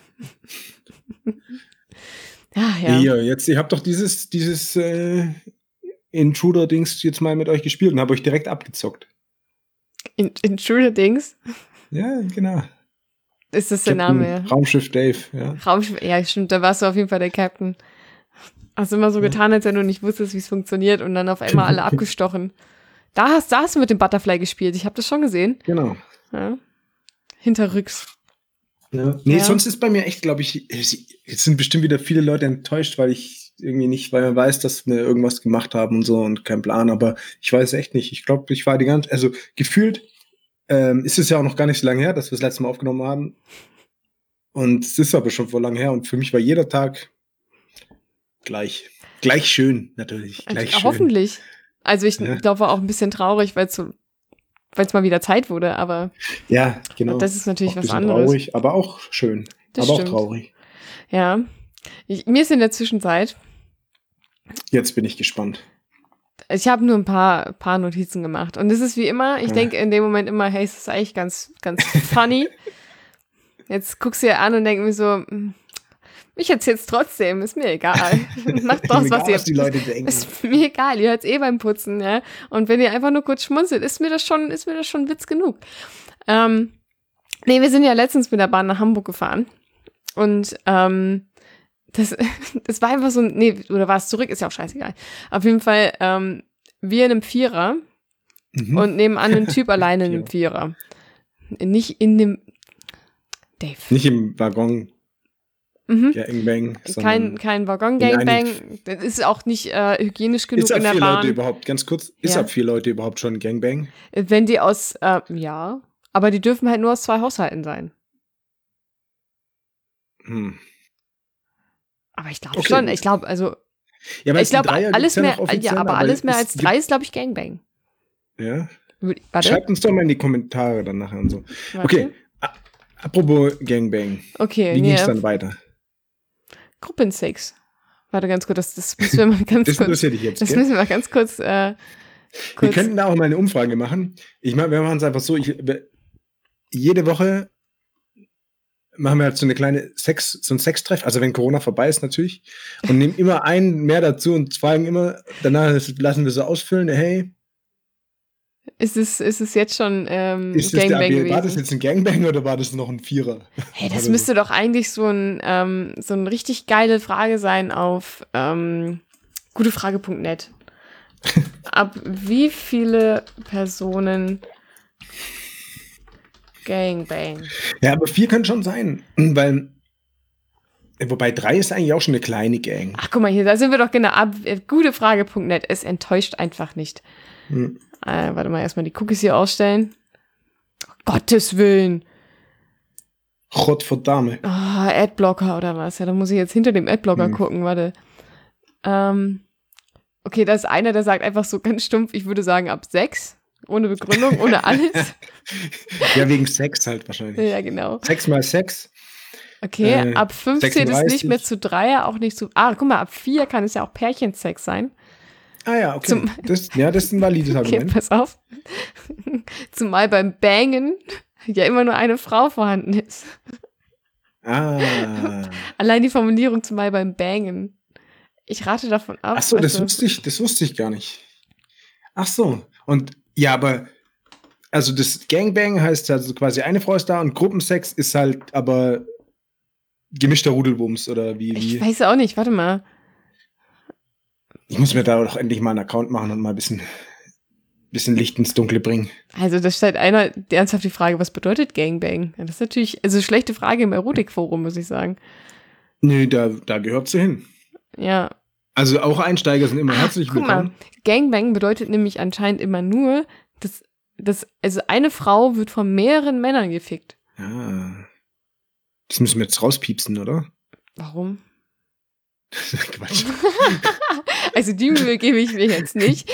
Ah, ja. Hier, jetzt, ich habe doch dieses, dieses äh, Intruder-Dings jetzt mal mit euch gespielt und habe euch direkt abgezockt. In, Intruder Dings Ja, genau. ist das der Captain Name, ja. Raumschiff Dave, ja. Raumschiff, ja, stimmt, da warst du auf jeden Fall der Captain. Hast immer so getan, als wenn du nicht wusstest, wie es funktioniert und dann auf einmal alle abgestochen. Da hast, da hast du mit dem Butterfly gespielt, ich habe das schon gesehen. Genau. Ja. Hinterrücks. Ja. Nee, Ja. sonst ist bei mir echt, glaube ich, jetzt sind bestimmt wieder viele Leute enttäuscht, weil ich irgendwie nicht, weil man weiß, dass wir irgendwas gemacht haben und so und kein Plan, aber ich weiß echt nicht. Ich glaube, ich war die ganze, also gefühlt ähm, ist es ja auch noch gar nicht so lange her, dass wir das letzte Mal aufgenommen haben. Und es ist aber schon vor lang her und für mich war jeder Tag gleich. Gleich schön, natürlich. Gleich Also, schön. hoffentlich. Also ich Ja. glaube, war auch ein bisschen traurig, weil es so, weil es mal wieder Zeit wurde, aber Ja, genau. das ist natürlich Auch ein was bisschen anderes. traurig, aber auch schön. Das aber stimmt. auch traurig. Ja. Ich, mir ist in der Zwischenzeit, Jetzt bin ich gespannt. ich habe nur ein paar, paar Notizen gemacht. Und es ist wie immer, ich Ja. denke in dem Moment immer, hey, es ist eigentlich ganz, ganz funny. Jetzt guckst du dir an und denk mir so, hm, ich erzähl's trotzdem, ist mir egal. Macht draus, Mir was egal, ihr. was die Leute denken. Ist mir egal, ihr hört's eh beim Putzen, ja. Und wenn ihr einfach nur kurz schmunzelt, ist mir das schon, ist mir das schon Witz genug. Ähm, nee, wir sind ja letztens mit der Bahn nach Hamburg gefahren. Und ähm, das, das war einfach so ein, nee, oder war es zurück, ist ja auch scheißegal. Auf jeden Fall, ähm, wir in einem Vierer Mhm. und nebenan ein Typ alleine in einem Vierer. Nicht in dem, Dave. Nicht im Waggon Mhm. Gangbang, Kein, sondern kein Waggon in Gangbang. Das ist auch nicht äh, hygienisch genug ist ab in der vier Bahn. Leute überhaupt, ganz kurz, ist Ja. ab vier Leute überhaupt schon Gangbang? Wenn die aus, äh, ja, aber die dürfen halt nur aus zwei Haushalten sein. Hm. Aber ich glaube Okay, schon, gut. ich glaube, also, Ja, aber ich glaube, Dreier alles gibt's ja mehr, noch offiziell, ja, aber alles mehr es als gibt- drei ist, glaube ich, Gangbang. Ja. Warte, Schreibt uns doch mal in die Kommentare dann nachher und so. warte. Okay, a- apropos Gangbang, Okay, wie nee, ging's dann weiter? Gruppensex. Warte ganz kurz, das, das müssen wir mal ganz Das kurz, interessiert dich jetzt, das gell? müssen wir mal ganz kurz, äh, Wir kurz, könnten da auch mal eine Umfrage machen. Ich meine, wir machen es einfach so, ich, wir- jede Woche machen wir halt so eine kleine Sex, so ein Sextreff, also wenn Corona vorbei ist natürlich, und nehmen immer einen mehr dazu und fragen immer, danach lassen wir so ausfüllen, hey, ist es, ist es jetzt schon ähm, ist das der, Gangbang war das gewesen? jetzt ein Gangbang oder war das noch ein Vierer? Hey, das Oder müsste doch eigentlich so ein, ähm, so eine richtig geile Frage sein auf ähm, gutefrage punkt net. Ab wie viele Personen Gangbang? Ja, aber vier können schon sein, weil, wobei drei ist eigentlich auch schon eine kleine Gang. Ach, guck mal hier, da sind wir doch genau. Ab äh, gutefrage punkt net. Es enttäuscht einfach nicht. Hm. Äh, warte mal, erstmal die Cookies hier ausstellen. Oh, Gottes Willen. Gott verdammt. Oh, Adblocker oder was? Ja, da muss ich jetzt hinter dem Adblocker Hm. gucken, warte. Ähm, okay, da ist einer, der sagt einfach so ganz stumpf, ich würde sagen ab sechs. Ohne Begründung, ohne alles. Ja, wegen Sex halt wahrscheinlich. Ja, genau. Sex mal Sex. Okay, Äh, ab fünf zählt es nicht sechsunddreißig. mehr zu Dreier, auch nicht zu. Ah, guck mal, ab vier kann es ja auch Pärchensex sein. Ah ja, okay. Zum- das, ja, das ist ein valides Okay, Argument. pass auf. Zumal beim Bangen ja immer nur eine Frau vorhanden ist. Ah. Allein die Formulierung zumal beim Bangen. Ich rate davon ab. Ach so, das also- wusste ich, das wusste ich gar nicht. Ach so. Und ja, aber also das Gangbang heißt also quasi eine Frau ist da und Gruppensex ist halt aber gemischter Rudelbums oder wie. Ich wie. weiß auch nicht, warte mal. Ich muss mir da doch endlich mal einen Account machen und mal ein bisschen, bisschen Licht ins Dunkle bringen. Also, da stellt einer ernsthaft die Frage, was bedeutet Gangbang? Ja, das ist natürlich, also schlechte Frage im Erotikforum, muss ich sagen. Nee, da, da gehört sie hin. Ja. Also auch Einsteiger sind immer Ah, herzlich guck mal, willkommen. Gangbang bedeutet nämlich anscheinend immer nur, dass, dass, also eine Frau wird von mehreren Männern gefickt. Ah. Das müssen wir jetzt rauspiepsen, oder? Warum? Quatsch. Also die Mühe gebe ich mir jetzt nicht.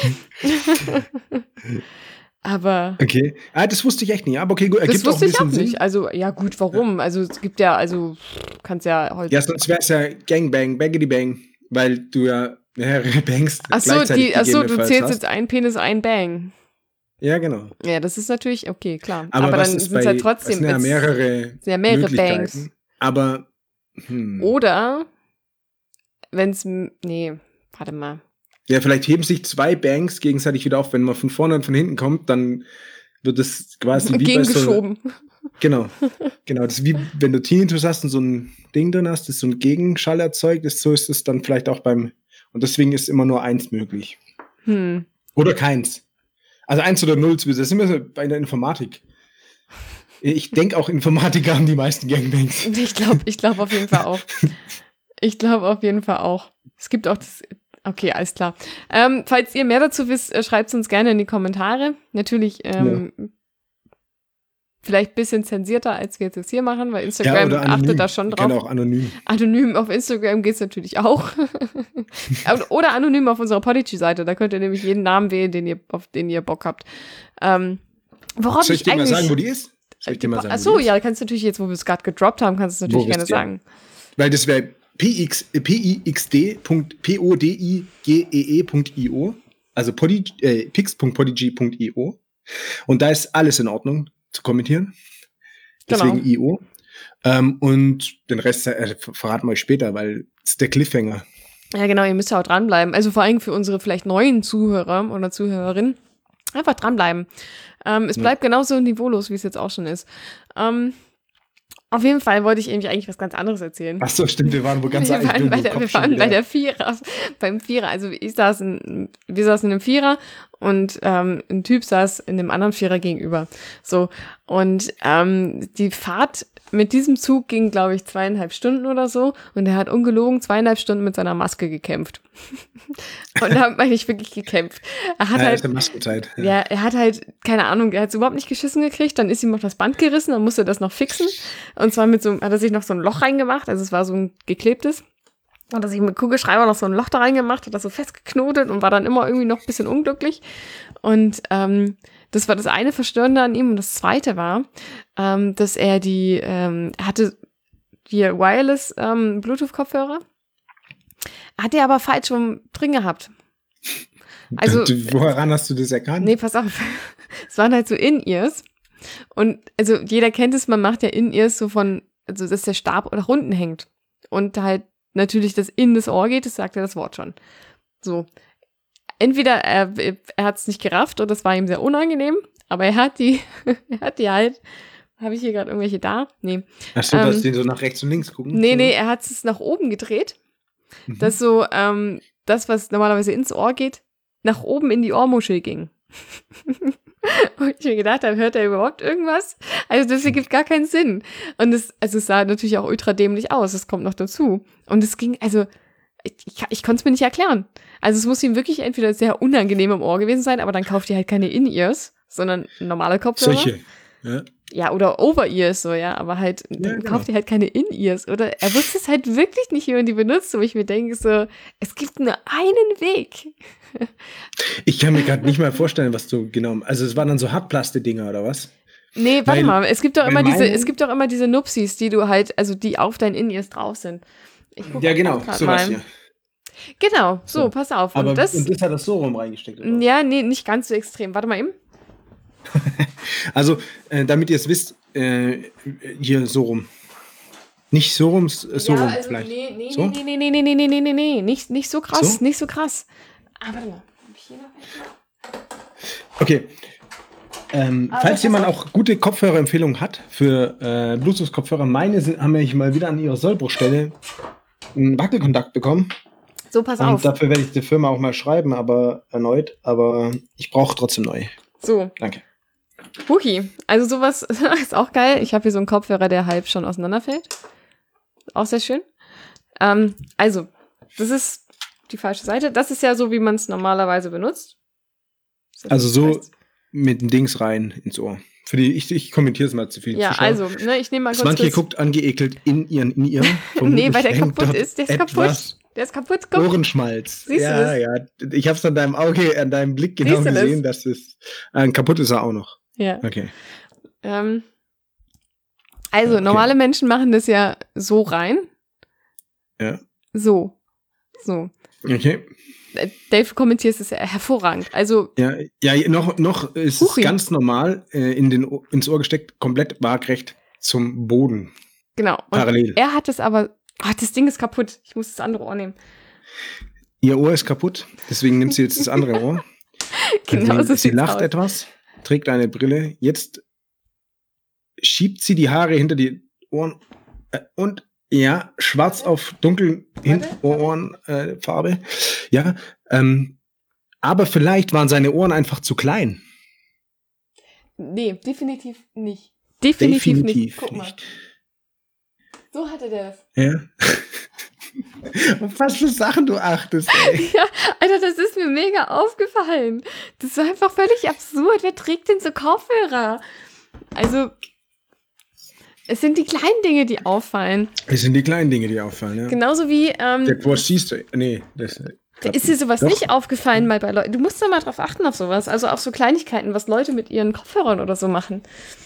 Aber Okay. Ah, das wusste ich echt nicht. Aber okay, gut. das Ergibt wusste ein ich auch bisschen nicht. Sinn. Also, ja gut, warum? Also es gibt ja, also kannst ja heute. Ja, sonst wäre es ja Gangbang, Baggity Bang, weil du ja mehrere Bangs Ach so, gleichzeitig die, ach so, du gegebenenfalls zählst hast. jetzt ein Penis, ein Bang. Ja, genau. Ja, das ist natürlich, okay, klar. Aber, Aber, was dann ist sind es bei, ja trotzdem es sind ja jetzt- mehrere, sind ja mehrere Möglichkeiten. Bangs. Aber hm. Oder wenn es, nee, warte mal. ja, vielleicht heben sich zwei Bangs gegenseitig wieder auf. Wenn man von vorne und von hinten kommt, dann wird es quasi wie bei so Gegengeschoben. Genau, genau. Das ist wie wenn du Tinnitus hast und so ein Ding drin hast, das so ein Gegenschall erzeugt ist, so ist es dann vielleicht auch beim, und deswegen ist immer nur eins möglich. Hm. Oder keins. Also eins oder null, das sind wir so bei der Informatik. Ich denke auch Informatiker haben die meisten Gangbangs. Ich glaube, ich glaube auf jeden Fall auch. Ich glaube auf jeden Fall auch. Es gibt auch das. Okay, alles klar. Ähm, falls ihr mehr dazu wisst, äh, schreibt es uns gerne in die Kommentare. Natürlich ähm, vielleicht ein bisschen zensierter, als wir jetzt hier machen, weil Instagram achtet da schon drauf. Genau, auch anonym. Anonym auf Instagram geht's natürlich auch. Oder anonym auf unserer Podigy-Seite. Da könnt ihr nämlich jeden Namen wählen, den ihr, auf den ihr Bock habt. Ähm, worauf Soll ich ich dir mal eigentlich... sagen, wo die ist? Soll ich dir mal sagen, Ach wo so, die ist? ja, kannst du natürlich jetzt, wo wir es gerade gedroppt haben, kannst du es natürlich Wo gerne wisst ihr? sagen. Weil das wäre pixd punkt podigee punkt io, also podi, äh, pix punkt podigy punkt io. Und da ist alles in Ordnung zu kommentieren. Deswegen Genau. I O. Ähm, und den Rest äh, verraten wir euch später, weil das ist der Cliffhanger. Ja, genau, ihr müsst ja auch dranbleiben. Also vor allem für unsere vielleicht neuen Zuhörer oder Zuhörerinnen. Einfach dranbleiben. Ähm, es Ja. bleibt genauso niveaulos, wie es jetzt auch schon ist. Ähm, auf jeden Fall wollte ich irgendwie eigentlich was ganz anderes erzählen. Ach so, stimmt, wir waren wo ganz wir eigentlich waren, bin bei im der, Kopf wir schon waren bei wieder. der Vierer, beim Vierer. Also ich saß in, wir saßen in einem Vierer und ähm, ein Typ saß in dem anderen Vierer gegenüber. So, und ähm, die Fahrt mit diesem Zug ging, glaube ich, zweieinhalb Stunden oder so. Und er hat ungelogen zweieinhalb Stunden mit seiner Maske gekämpft. Und da meine ich wirklich gekämpft. Er hat Ja, halt ist der Maskenzeit. ja, er hat halt, keine Ahnung, er hat es überhaupt nicht geschissen gekriegt, dann ist ihm noch das Band gerissen, dann musste er das noch fixen. Und zwar mit so, hat er sich noch so ein Loch reingemacht, also es war so ein geklebtes. Und er sich mit Kugelschreiber noch so ein Loch da reingemacht, hat das so festgeknotet und war dann immer irgendwie noch ein bisschen unglücklich. Und ähm, das war das eine Verstörende an ihm. Und das zweite war, ähm, dass er die, ähm, er hatte hier Wireless ähm, Bluetooth-Kopfhörer, hat er aber falsch rum drin gehabt. Also, Du, woran hast du das erkannt? nee, pass auf. Es waren halt so In-Ears. Und also jeder kennt es, man macht ja In-Ears so von, also dass der Stab nach unten hängt. Und halt natürlich das in das Ohr geht, das sagt ja das Wort schon. So. Entweder er, er hat es nicht gerafft oder es war ihm sehr unangenehm, aber er hat die, er hat die halt, habe ich hier gerade irgendwelche da? Nee. Ach so, dass ähm, die so nach rechts und links gucken? Nee, so. nee, er hat es nach oben gedreht, Mhm. dass so ähm, das, was normalerweise ins Ohr geht, nach oben in die Ohrmuschel ging. Und ich mir gedacht habe, hört er überhaupt irgendwas? Also das ergibt gar keinen Sinn. Und es, also es sah natürlich auch ultra dämlich aus, das kommt noch dazu. Und es ging, also ich, ich, ich konnte es mir nicht erklären. Also es muss ihm wirklich entweder sehr unangenehm im Ohr gewesen sein, aber dann kauft ihr halt keine In-Ears, sondern normale Kopfhörer. Solche. Ja. Ja, oder Over-Ears so, ja, aber halt, dann Ja, genau. kauft ihr halt keine In-Ears. Oder er wusste es halt wirklich nicht, wie man die benutzt, wo ich mir denke so, es gibt nur einen Weg. Ich kann mir gerade nicht mal vorstellen, was du genau. Also es waren dann so Hartplaste-Dinger oder was? Nee, warte Weil- mal, es gibt doch weil immer diese, meine- es gibt doch immer diese Nupsis, die du halt, also die auf deinen In-Ears drauf sind. Ich guck Ja, auch genau, grad sowas mal. hier. Genau, so, So. pass auf. Aber und das, und das hat das so rum reingesteckt. Oder? ja, nee, nicht ganz so extrem. Warte mal eben. Also, äh, damit ihr es wisst, äh, hier so rum. Nicht so rum, s- so ja, rum also, vielleicht. nee, nee, So? nee, nee, nee, nee, nee, nee, nee, nee, nee, nicht, nicht so krass, So? nicht so krass. Ah, warte mal. Hab ich hier noch welche? Okay. Ähm, Aber falls pass jemand auf. auch gute Kopfhörerempfehlungen hat für äh, Bluetooth-Kopfhörer, meine sind, haben nämlich mal wieder an ihrer Sollbruchstelle einen Wackelkontakt bekommen. So, pass Und auf. dafür werde ich der Firma auch mal schreiben, aber erneut. Aber ich brauche trotzdem neue. So, Danke. Huki. Also sowas ist auch geil. Ich habe hier so einen Kopfhörer, der halb schon auseinanderfällt. Auch sehr schön. Ähm, also, das ist die falsche Seite. Das ist ja so, wie man es normalerweise benutzt. Ist das Also was so heißt? mit dem Dings rein ins Ohr. Für die, ich, ich kommentiere es mal zu viel. Ja, Zuschauer. also, ne, ich nehme mal kurz. Manche kurz guckt angeekelt in ihren, in ihren. nee, weil der Vermutlich hängt kaputt dort ist. Der ist kaputt. etwas Der ist kaputt. Guck. Ohrenschmalz. Siehst du ja, das? ja. Ich habe es an deinem Auge, an deinem Blick genau Siehst du das? gesehen, dass es äh, kaputt ist er auch noch. Ja. Okay. Ähm, also, Okay. normale Menschen machen das ja so rein. Ja. So. So. Okay. Äh, Dave kommentiert es ja hervorragend. Also, Ja, ja noch, noch ist es Huchi. ganz normal äh, in den, O- ins Ohr gesteckt, komplett waagrecht zum Boden. genau. Und Parallel. er hat es aber. Ah, das Ding ist kaputt. Ich muss das andere Ohr nehmen. Ihr Ohr ist kaputt, deswegen nimmt sie jetzt das andere Ohr. Genau sie, so sie sieht's lacht aus. etwas, trägt eine Brille. Jetzt schiebt sie die Haare hinter die Ohren äh, und ja, schwarz auf dunkel hin Ohrenfarbe. Äh, Farbe. Ja, ähm, aber vielleicht waren seine Ohren einfach zu klein. Nee, definitiv nicht. Definitiv, nicht. Guck mal. nicht. So hatte der das. Ja. Auf was für Sachen du achtest, ey. Ja, Alter, das ist mir mega aufgefallen. Das war einfach völlig absurd. Wer trägt denn so Kopfhörer? Also, es sind die kleinen Dinge, die auffallen. Das sind die kleinen Dinge, die auffallen, ja. Genauso wie, ähm, Der Quatsch siehst du. Nee, das ist dir sowas Doch. nicht aufgefallen mal bei Leuten? Du musst da mal drauf achten auf sowas. Also auf so Kleinigkeiten, was Leute mit ihren Kopfhörern oder so machen.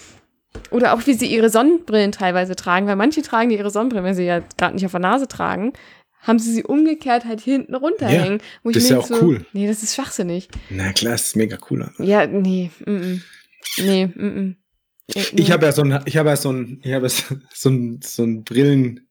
Oder auch, wie sie ihre Sonnenbrillen teilweise tragen. Weil manche tragen die ihre Sonnenbrillen, wenn sie ja gerade nicht auf der Nase tragen, haben sie sie umgekehrt halt hinten runterhängen. wo ich das ist mir ja auch so, cool. Nee, das ist schwachsinnig. Na klar, das ist mega cool. Alter. Ja, nee, mm, mm. nee, mm, mm. Nee, Ich nee. habe ja so ein, ich habe ja so ein, ich habe ja so ein, so ein Brillen,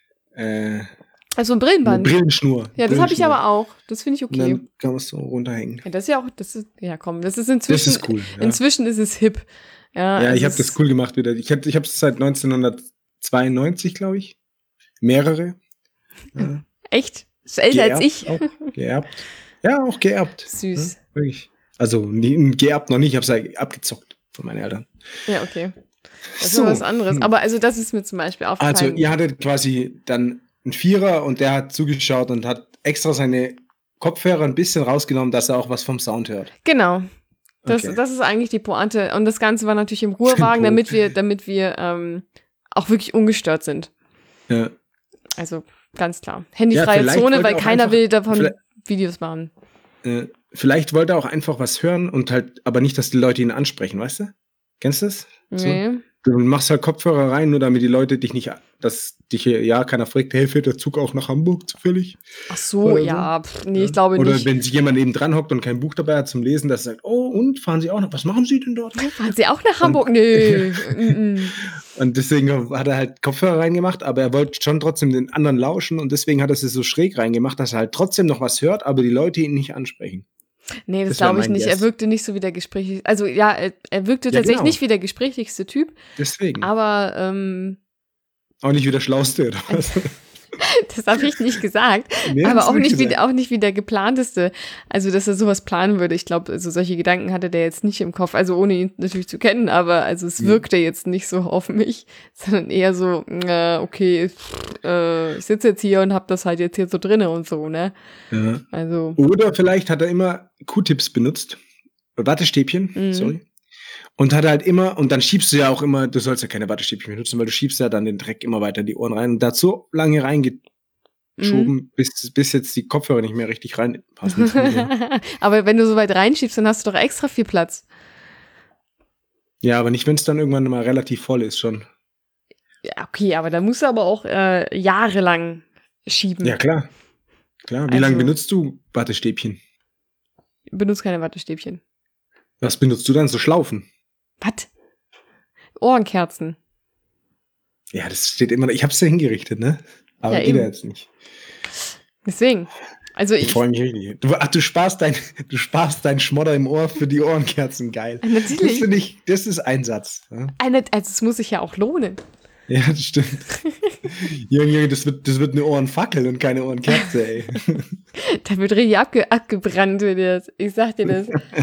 äh, Also ein eine Brillenband. Brillenschnur. Ja, das habe ich Brillenschnur. aber auch. Das finde ich Und okay. dann kann man es so runterhängen. Ja, das ist ja auch, das ist, ja komm, das ist Das inzwischen, ist cool. Ja, inzwischen ist es hip. Ja, ja also ich habe es- das cool gemacht wieder. Ich habe ich habe es seit neunzehnhundertzweiundneunzig, glaube ich. Mehrere. Ja, Echt? Ist älter als ich. Auch, geerbt. Ja, auch geerbt. Süß. Ja, wirklich. Also nie, geerbt noch nicht, ich habe es halt abgezockt von meinen Eltern. Ja, okay. Das So. ist was anderes. Hm. Aber also das ist mir zum Beispiel Also aufgefallen. ihr hattet quasi dann einen Vierer und der hat zugeschaut und hat extra seine Kopfhörer ein bisschen rausgenommen, dass er auch was vom Sound hört. Genau. Das, Okay. das ist eigentlich die Pointe. Und das Ganze war natürlich im Ruhewagen, Pro- damit wir, damit wir ähm, auch wirklich ungestört sind. Ja. Also ganz klar. Handyfreie vielleicht Zone, wollte weil auch keiner einfach- will davon vielleicht- Videos machen. Äh, vielleicht wollte er auch einfach was hören und halt, aber nicht, dass die Leute ihn ansprechen, weißt du? Kennst du das? So. Nee. Du machst halt Kopfhörer rein, nur damit die Leute dich nicht, dass dich hier, ja, keiner fragt, hey, fährt der Zug auch nach Hamburg zufällig? Ach so, Oder so. ja. Pff, nee, ich glaube Oder nicht. wenn sich jemand eben dran hockt und kein Buch dabei hat zum Lesen, dass er sagt, oh, und fahren Sie auch noch, was machen Sie denn dort? Fahren Sie auch nach Hamburg? Nee. Mm, mm. Und deswegen hat er halt Kopfhörer reingemacht, aber er wollte schon trotzdem den anderen lauschen und deswegen hat er sie so schräg reingemacht, dass er halt trotzdem noch was hört, aber die Leute ihn nicht ansprechen. Nee, das, Das wär glaube ich mein nicht. Guess. Er wirkte nicht so wie der gesprächig. Also ja, er, er wirkte Ja, tatsächlich genau. nicht wie der gesprächigste Typ, Deswegen. aber ähm, Auch nicht wie der Schlauste oder was. Das habe ich nicht gesagt. Nee, aber hast auch du nicht, wie, gesagt. auch nicht wie der geplanteste. Also, dass er sowas planen würde. Ich glaube, also solche Gedanken hatte der jetzt nicht im Kopf. Also, ohne ihn natürlich zu kennen, aber also es Mhm. wirkte jetzt nicht so auf mich, sondern eher so, äh, okay, äh, ich sitze jetzt hier und habe das halt jetzt hier so drinne und so, ne? Ja. Also, Oder vielleicht hat er immer Q-Tips benutzt. Wattestäbchen, Mhm. sorry. Und hat halt immer, und dann schiebst du ja auch immer, du sollst ja keine Wattestäbchen benutzen, weil du schiebst ja dann den Dreck immer weiter in die Ohren rein und da hat so lange reingeschoben, mhm. bis, bis jetzt die Kopfhörer nicht mehr richtig reinpassen. zu mir. aber wenn du so weit reinschiebst, dann hast du doch extra viel Platz. Ja, aber nicht, wenn es dann irgendwann mal relativ voll ist schon. Ja, okay, aber da musst du aber auch äh, jahrelang schieben. Ja, klar. Klar. Wie Also- lange benutzt du Wattestäbchen? Benutzt keine Wattestäbchen. Was benutzt du dann? So Schlaufen? Was? Ohrenkerzen. Ja, das steht immer, ich hab's ja hingerichtet, ne? Aber Ja, geht eben. ja jetzt nicht. Deswegen. Also Ich ich. freue mich richtig. Du, ach, du sparst dein, du sparst dein Schmodder im Ohr für die Ohrenkerzen, geil. Das Natürlich. finde ich, das ist Einsatz. Ja, Eine, also es muss sich ja auch lohnen. ja das stimmt. Junge, Junge, das wird, das wird eine Ohrenfackel und keine Ohrenkerze, ey. Da wird richtig abge abgebrannt, wenn ihr das. Ich sag dir das.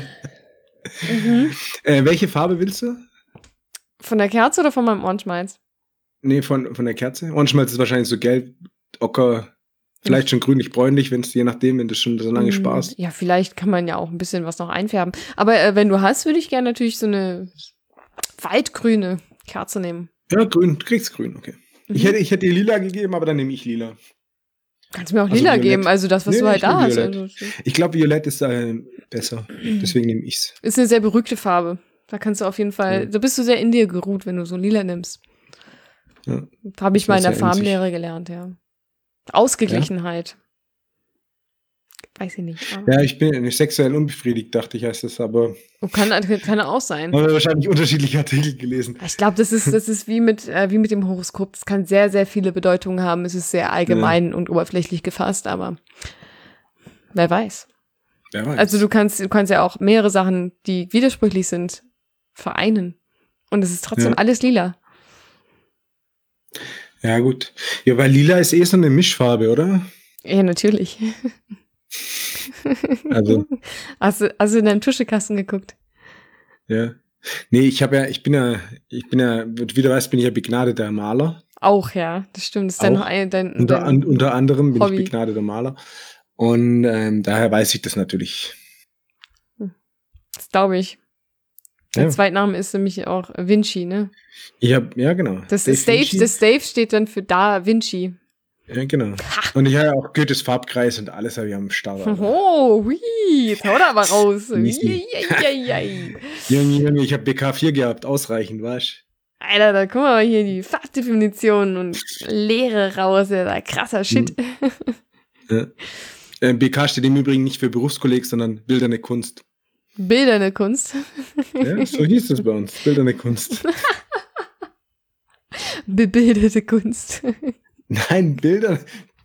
mhm. Äh, welche Farbe willst du? Von der Kerze oder von meinem Ohrenschmalz? Nee, von, von der Kerze. Ohrenschmalz ist wahrscheinlich so gelb, ocker, vielleicht schon grünlich-bräunlich, wenn es je nachdem, wenn du schon so lange Mm, sparst. Ja, vielleicht kann man ja auch ein bisschen was noch einfärben. Aber äh, wenn du hast, würde ich gerne natürlich so eine waldgrüne Kerze nehmen. Ja, grün, du kriegst grün, okay. Mhm. Ich hätte, ich hätte dir lila gegeben, aber dann nehme ich lila. Kannst du mir auch Also lila violett. geben, also das, was Nee, du halt ich nehm da hast. violett. Also, Ich glaube, violett ist äh, besser. Deswegen nehme ich's. ist eine sehr beruhigte Farbe. Da kannst du auf jeden Fall, Ja. da bist du sehr in dir geruht, wenn du so lila nimmst. Ja. Habe ich Das mal in ist der ja in sich. Farbenlehre gelernt, ja. Ausgeglichenheit. Weiß ich nicht. aber- Ja, ich bin nicht sexuell unbefriedigt, dachte ich, heißt es, aber Oh, kann, kann auch sein. haben wir wahrscheinlich unterschiedliche Artikel gelesen. Ich glaube, das ist, das ist wie mit, äh, wie mit dem Horoskop. Das kann sehr, sehr viele Bedeutungen haben. Es ist sehr allgemein und oberflächlich gefasst, aber wer weiß. Wer weiß. Also du kannst, du kannst ja auch mehrere Sachen, die widersprüchlich sind, vereinen. Und es ist trotzdem Ja. alles lila. Ja, gut. Ja, weil lila ist eh so eine Mischfarbe, oder? Ja, natürlich. Also, Hast du, hast du in deinem Tuschekasten geguckt? ja. Nee, ich habe ja, ich bin ja, ich bin ja, wie du weißt, bin ich ja begnadeter Maler. Auch, ja. Das stimmt. Das ist dein, Auch. dein, dein, Unter, an, unter anderem bin Hobby. ich begnadeter Maler. Und ähm, daher weiß ich das natürlich. das glaube ich. Der Ja. Zweitname ist nämlich auch Vinci, ne? Ich habe, ja genau. Das, Dave das, Dave, Vinci. das Dave steht dann für Da Vinci. Ja, genau. Und ich habe ja auch Goethes Farbkreis und alles habe ich am Start. Alter. Oh, hui, jetzt hau da mal raus. Easy. Eieieiei. Junge, Junge, ich habe B K vier gehabt, ausreichend, weißt Alter, da guck mal hier die Farbdefinition und Lehre raus. Ja, krasser Shit. du? Ja. Äh, B K steht im Übrigen nicht für Berufskolleg, sondern bildende Kunst. Bilderne Kunst. Ja, so hieß es bei uns, bildende Kunst. Bebilderte Kunst. Nein, Bilder.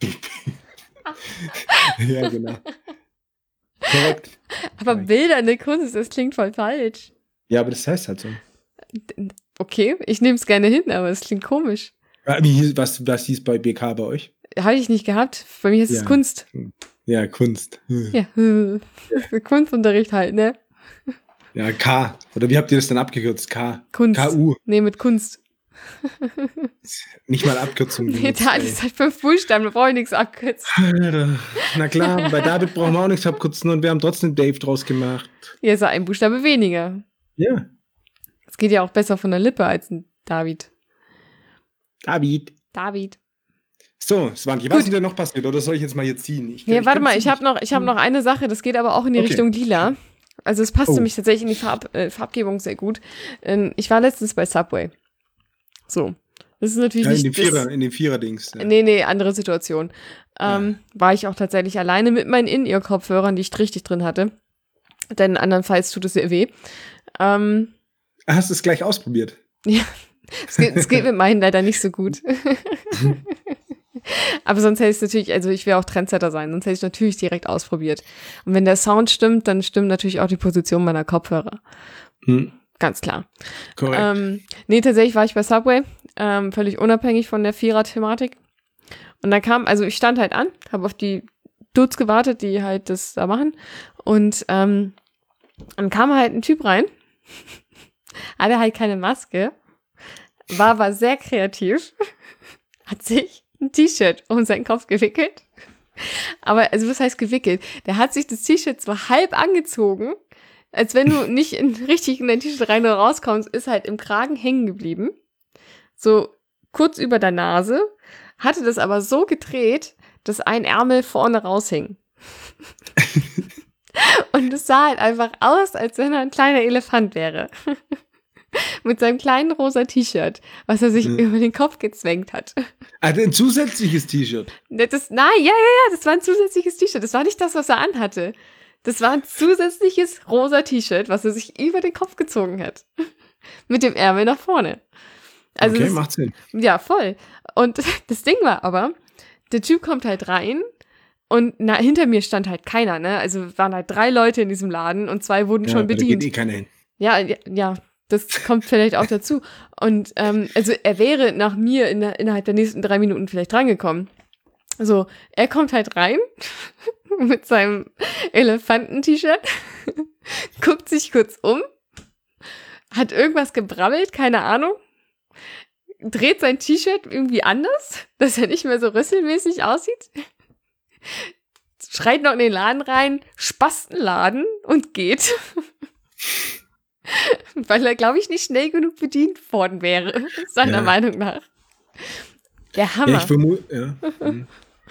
Ja, genau. Korrekt. Aber Korrekt. bilderne Kunst, das klingt voll falsch. Ja, aber das heißt halt so. Okay, ich nehme es gerne hin, aber es klingt komisch. Ah, Wie hieß, was, was hieß bei B K bei euch? Habe ich nicht gehabt. Bei mir ist es Ja. Kunst. Ja, Kunst. Ja, Kunstunterricht halt, ne? Ja, K. Oder wie habt ihr das dann abgekürzt? K. Kunst. K U. Nee, mit Kunst. Nicht mal Abkürzung. Nee, benutzt, da ey. ist halt fünf Buchstaben, da brauche ich nichts abkürzen. Alter. Na klar, bei David brauchen wir auch nichts abkürzen und wir haben trotzdem Dave draus gemacht. Hier ist ja ein Buchstabe weniger. Ja. Es geht ja auch besser von der Lippe als ein David. David. David. So, Swanky, was ist denn noch passiert? Oder soll ich jetzt mal hier ziehen? Ich, Ja, ich warte kann mal, ich ziehen. habe noch, ich hab noch eine Sache, das geht aber auch in die Okay. Richtung lila. Also es passt Oh. nämlich tatsächlich in die Farb, äh, Farbgebung sehr gut. Ähm, ich war letztens bei Subway. So. Das ist natürlich Ja, in dem nicht das, Vierer, in dem Vierer-Dings. Ja. Nee, nee, andere Situation. Ähm, War ich auch tatsächlich alleine mit meinen In-Ear-Kopfhörern, die ich richtig drin hatte. Denn andernfalls tut es sehr weh. Ähm, Ah, Hast du es gleich ausprobiert? es, geht, es geht mit meinen leider nicht so gut. Aber sonst hätte ich es natürlich, also ich wäre auch Trendsetter sein, sonst hätte ich es natürlich direkt ausprobiert. Und wenn der Sound stimmt, dann stimmt natürlich auch die Position meiner Kopfhörer. Hm, Ganz klar. korrekt. Ähm, nee, tatsächlich war ich bei Subway, ähm, völlig unabhängig von der Vierer-Thematik. Und dann kam, also ich stand halt an, habe auf die Dudes gewartet, die halt das da machen. Und ähm, dann kam halt ein Typ rein, hatte halt keine Maske, war aber sehr kreativ, hat sich ein T-Shirt um seinen Kopf gewickelt. Aber, also was heißt gewickelt? Der hat sich das T-Shirt so halb angezogen, als wenn du nicht in, richtig in dein T-Shirt rein oder rauskommst, ist halt im Kragen hängen geblieben. So kurz über der Nase, hatte das aber so gedreht, dass ein Ärmel vorne raushing. Und es sah halt einfach aus, als wenn er ein kleiner Elefant wäre. Mit seinem kleinen rosa T-Shirt, was er sich Mhm. über den Kopf gezwängt hat. Also ein zusätzliches T-Shirt. Das, nein, ja, ja, ja, das war ein zusätzliches T-Shirt. Das war nicht das, was er anhatte. Das war ein zusätzliches rosa T-Shirt, was er sich über den Kopf gezogen hat. Mit dem Ärmel nach vorne. Also Okay, das, macht Sinn. ja, voll. Und das Ding war aber, der Typ kommt halt rein und na, hinter mir stand halt keiner, ne? Also waren halt drei Leute in diesem Laden und zwei wurden Ja, schon aber da bedient. geht eh keiner hin. Ja, ja, ja, das kommt vielleicht auch dazu. Und ähm, also er wäre nach mir in der, innerhalb der nächsten drei Minuten vielleicht drangekommen. So, er kommt halt rein mit seinem Elefanten-T-Shirt, guckt sich kurz um, hat irgendwas gebrabbelt, keine Ahnung, dreht sein T-Shirt irgendwie anders, dass er nicht mehr so rüsselmäßig aussieht, schreit noch in den Laden rein, spast einen Laden und geht. Weil er, glaube ich, nicht schnell genug bedient worden wäre, seiner Ja. Meinung nach. Der Hammer. Ja, ich vermute, ja. Mhm.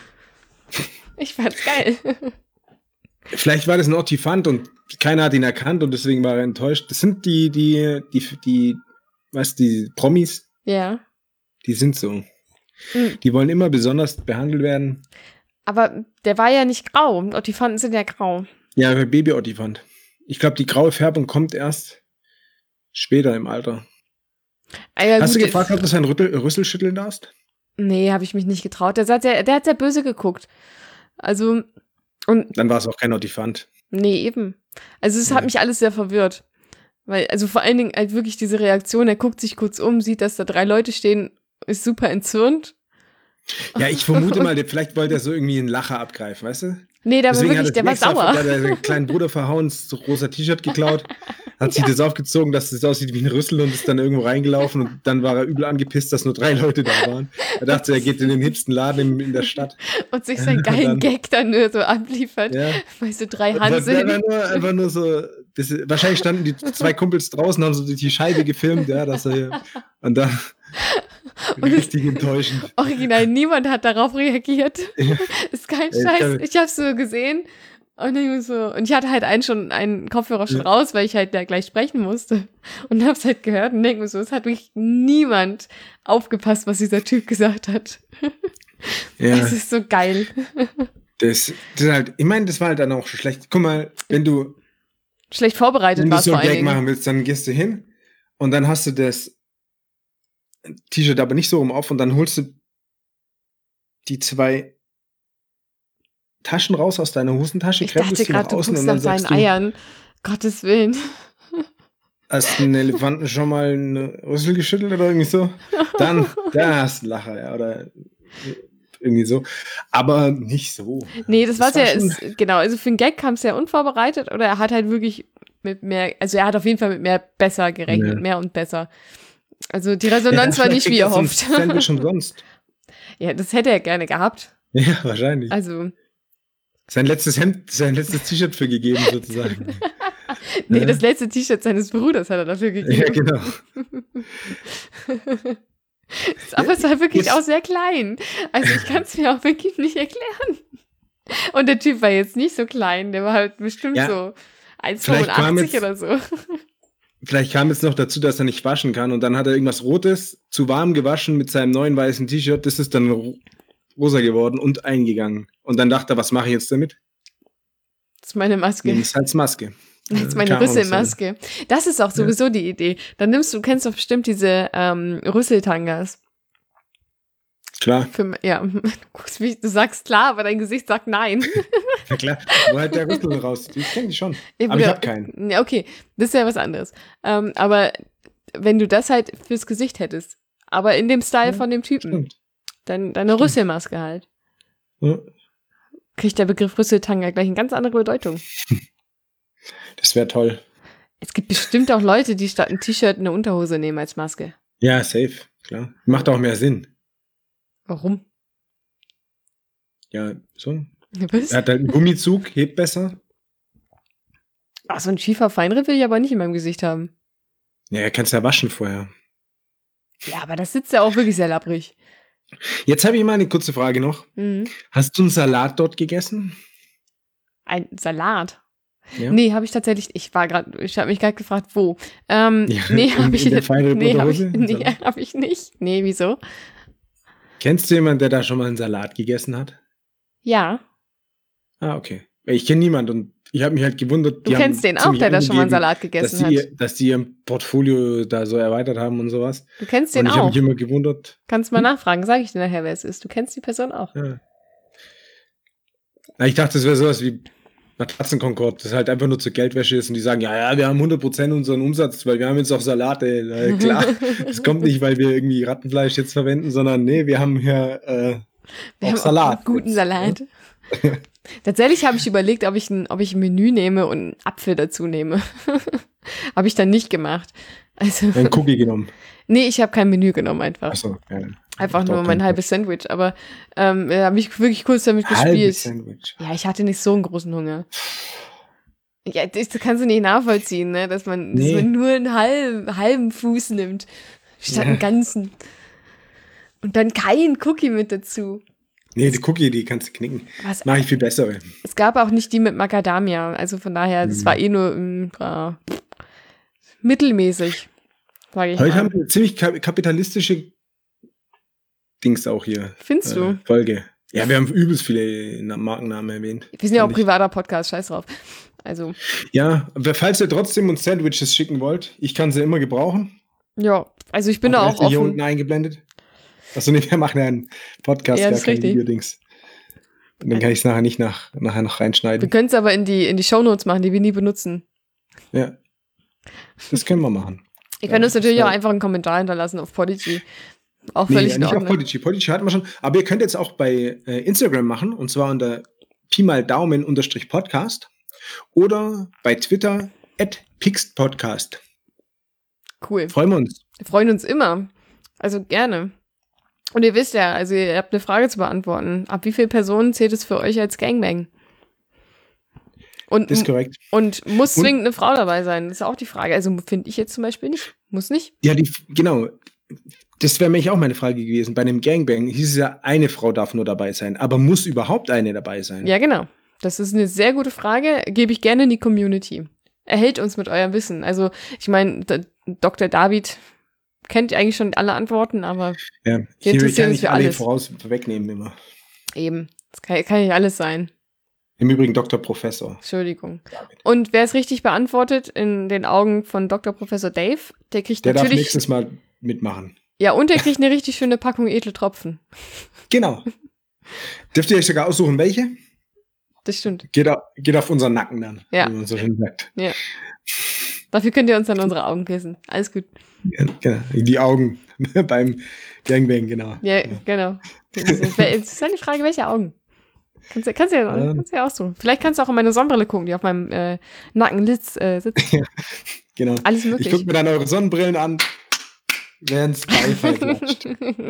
Ich fand's geil. Vielleicht war das ein Ottifant und keiner hat ihn erkannt und deswegen war er enttäuscht. Das sind die, die, die, die, was, die Promis, Ja. die sind so. Mhm. Die wollen immer besonders behandelt werden. Aber der war ja nicht grau. Ottifanten sind ja grau. Ja, bei Baby-Ottifant. Ich glaube, die graue Färbung kommt erst später im Alter. Ah, ja, Hast gut, du gefragt, ob du seinen Rüttel, Rüssel schütteln darfst? Nee, habe ich mich nicht getraut. Der, hat sehr, der hat sehr böse geguckt. Also, und Dann war es auch kein Ottifant. nee, eben. Also es hat Ja. mich alles sehr verwirrt. Weil, also vor allen Dingen halt wirklich diese Reaktion, er guckt sich kurz um, sieht, dass da drei Leute stehen, ist super entzürnt. Ja, ich vermute mal, der- vielleicht wollte er so irgendwie einen Lacher abgreifen, weißt du? Nee, der war Deswegen wirklich, hat der er war extra, sauer. hat er seinen kleinen Bruder verhauen, das rosa T-Shirt geklaut, hat sich das aufgezogen, dass es aussieht wie ein Rüssel und ist dann irgendwo reingelaufen und dann war er übel angepisst, dass nur drei Leute da waren. Er dachte, er geht in den hipsten Laden in, in der Stadt. Und sich seinen geilen Dann- Gag dann nur so abliefert. Ja. Weil so drei Das war Hanseln. einfach nur, einfach nur so, das, wahrscheinlich standen die zwei Kumpels draußen, haben so durch die Scheibe gefilmt, ja, dass er, und dann Und es- richtig enttäuschend. Original, niemand hat darauf reagiert. Ja. Ist kein Ich Scheiß. kann- Ich hab's so gesehen. Und ich, so, und ich hatte halt einen schon einen Kopfhörer schon Ja. raus, weil ich halt da gleich sprechen musste. Und hab's halt gehört und denke mir so, es hat wirklich niemand aufgepasst, was dieser Typ gesagt hat. Ja, Das ist so geil. das, das ist halt, ich meine, das war halt dann auch schon schlecht. Guck mal, wenn du, Schlecht vorbereitet wenn war du es so vor ein allen Gag Dingen. machen willst, dann gehst du hin und dann hast du das T-Shirt aber nicht so rum auf und dann holst du die zwei Taschen raus aus deiner Hosentasche, Ich dachte krempelst die gerade, nach du außen guckst und nach dann seinen sagst du, Eiern. Gottes Willen. hast du einen Elefanten schon mal einen Rüssel geschüttelt oder irgendwie so? Dann, dann hast du einen Lacher, ja, oder irgendwie so. Aber nicht so. Nee, das, Das war's ja, war schon- ist, genau, also für den Gag kam es ja unvorbereitet oder er hat halt wirklich mit mehr, also er hat auf jeden Fall mit mehr besser gerechnet, Ja. mehr und besser. Also die Resonanz war nicht, wie er hofft. Sandwich schon sonst. Ja, das hätte er gerne gehabt. Ja, wahrscheinlich. Also, Sein letztes Hemd, sein letztes T-Shirt für gegeben, sozusagen. nee, Ja. das letzte T-Shirt seines Bruders hat er dafür Ja, gegeben. genau. Aber es war wirklich Jetzt- auch sehr klein. Also ich kann es mir auch wirklich nicht erklären. Und der Typ war jetzt nicht so klein, der war halt bestimmt Ja. so eins Vielleicht Komma kam fünfundachtzig jetzt- oder so. Vielleicht kam jetzt noch dazu, dass er nicht waschen kann und dann hat er irgendwas Rotes zu warm gewaschen mit seinem neuen weißen T-Shirt. Das ist dann ro- rosa geworden und eingegangen. Und dann dachte er, was mache ich jetzt damit? Das ist meine Maske. Das ist halt Maske. Das ist Ja, meine kann auch sein. Rüsselmaske. Das ist auch sowieso die Idee. Dann nimmst du, kennst doch bestimmt diese ähm, Rüsseltangas. Klar, Für, ja, du guckst mich, du sagst klar, aber dein Gesicht sagt nein. ja klar. Wo hat der Rüssel raus? Ich kenne die schon. Ja, Aber ich Bruder, habe keinen. Ja, okay, das ist ja was anderes. Ähm, aber wenn du das halt fürs Gesicht hättest, aber in dem Style Ja, von dem Typen, Stimmt. Dein, deine Rüsselmaske halt. Ja. Kriegt der Begriff Rüsseltanga gleich eine ganz andere Bedeutung. Das wäre toll. Es gibt bestimmt auch Leute, die statt ein T-Shirt eine Unterhose nehmen als Maske. Ja, safe, klar. Macht auch mehr Sinn. Warum? Ja, so. Was? Er hat halt einen Gummizug, hebt besser. Ach, so ein schiefer Feinripp will ich aber nicht in meinem Gesicht haben. Ja, er kann es ja waschen vorher. Ja, aber das sitzt ja auch wirklich sehr labbrig. Jetzt habe ich mal eine kurze Frage noch. Mhm. Hast du einen Salat dort gegessen? Ein Salat? Ja. Nee, habe ich tatsächlich. Ich war gerade, ich habe mich gerade gefragt, wo. Ähm, Ja, nee, in- habe ich, in der Feinripp nee, hab ich, Unterhose? nee, hab ich nicht. Nee, wieso? Kennst du jemanden, der da schon mal einen Salat gegessen hat? Ja. Ah, okay. Ich kenne niemanden und ich habe mich halt gewundert. Du die kennst haben den auch, ziemlich der da schon mal einen angegeben, Salat dass gegessen die, hat. ihr- dass die ihr Portfolio da so erweitert haben und sowas. Du kennst Und den ich habe auch. mich immer gewundert. Kannst mal nachfragen, sage ich dir nachher, wer es ist. Du kennst die Person auch. Ja. Na, ich dachte, das wäre sowas wie Matratzenkonkord, das halt einfach nur zur Geldwäsche ist und die sagen, ja, ja, wir haben hundert Prozent unseren Umsatz, weil wir haben jetzt auch Salate. Äh, klar, das kommt nicht, weil wir irgendwie Rattenfleisch jetzt verwenden, sondern nee, wir haben hier äh, Wir auch haben Salat. auch guten jetzt, Salat. Tatsächlich habe ich überlegt, ob ich, ein, ob ich ein Menü nehme und einen Apfel dazu nehme. Habe ich dann nicht gemacht. Also, Ja, ein Cookie genommen. nee, ich habe kein Menü genommen einfach. Achso, ja. Einfach Doch, nur mein kein halbes Sandwich. Aber ähm, da habe ich wirklich kurz damit Halbes gespielt. Sandwich. Ja, ich hatte nicht so einen großen Hunger. Ja, das kannst du nicht nachvollziehen, ne? Dass man, Nee. dass man nur einen halben, halben Fuß nimmt, statt Ja. einen ganzen. Und dann kein Cookie mit dazu. Nee, die Cookie, die kannst du knicken. Was, Mach ich viel bessere. es gab auch nicht die mit Macadamia. Also von daher, das Mhm. war eh nur ähm, äh, mittelmäßig, sage ich Heute mal. haben wir eine ziemlich kap- kapitalistische Dings auch hier. Findest du? Äh, Folge. Ja, wir haben übelst viele Na- Markennamen erwähnt. Wir sind ja auch Fand ich. privater Podcast, scheiß drauf. Also, Ja, aber falls ihr trotzdem uns Sandwiches schicken wollt, ich kann sie immer gebrauchen. ja, also ich bin da auch Adresse hier offen. unten eingeblendet. Achso, nee, wir machen ja einen Podcast, Ja, gar das ist kein richtig. Videodings. Und dann kann ich es nachher nicht nach, nachher noch Wir reinschneiden. können es aber in die, in die Shownotes machen, die wir nie benutzen. Ja. Das können wir machen. Ihr Ja, könnt uns das natürlich wär- auch einfach einen Kommentar hinterlassen auf Podigy. Auch Nee, völlig in nicht auf Ordnung. Podigy. Podigy hatten wir schon. Aber ihr könnt jetzt auch bei äh, Instagram machen, und zwar unter Pi mal Daumen unterstrich Podcast oder bei Twitter at pixpodcast. Cool. Freuen wir uns. Wir freuen uns immer. Also gerne. Und ihr wisst ja, also ihr habt eine Frage zu beantworten. Ab wie viele Personen zählt es für euch als Gangbang? Und, Das ist korrekt. und muss Und- zwingend eine Frau dabei sein? Das ist auch die Frage. Also finde ich jetzt zum Beispiel nicht. Muss nicht. Ja, die, genau. Das wäre mich auch meine Frage gewesen. Bei einem Gangbang hieß es ja, eine Frau darf nur dabei sein. Aber muss überhaupt eine dabei sein? Ja, genau. Das ist eine sehr gute Frage. Gebe ich gerne in die Community. Erhält uns mit eurem Wissen. Also, ich meine, D- Doktor David kennt eigentlich schon alle Antworten, aber Ja, Wir hier interessieren kann uns ich für alle alles. voraus wegnehmen immer. eben. Das kann, kann nicht alles sein. Im Übrigen Doktor Professor. Entschuldigung. Und wer es richtig beantwortet in den Augen von Doktor Professor Dave, der kriegt Der darf natürlich. nächstes Mal mitmachen. Ja, und der kriegt eine richtig schöne Packung edle Tropfen. Genau. Dürft ihr euch sogar aussuchen, welche? Das stimmt. Geht auf, geht auf unseren Nacken dann, Ja. wie man so schön sagt. Ja. Dafür könnt ihr uns dann unsere Augen küssen. Alles gut. Ja, genau. Die Augen beim Gangbang, genau. Ja, genau. Das ist, es ist eine Frage, welche Augen? Kannst, du- kannst, du ja, Ja. kannst du ja aussuchen. Vielleicht kannst du auch in meine Sonnenbrille gucken, die auf meinem äh, Nackenlitz äh, sitzt. Genau. Alles Ich möglich. gucke mir dann eure Sonnenbrillen an, während es Beifall klatscht.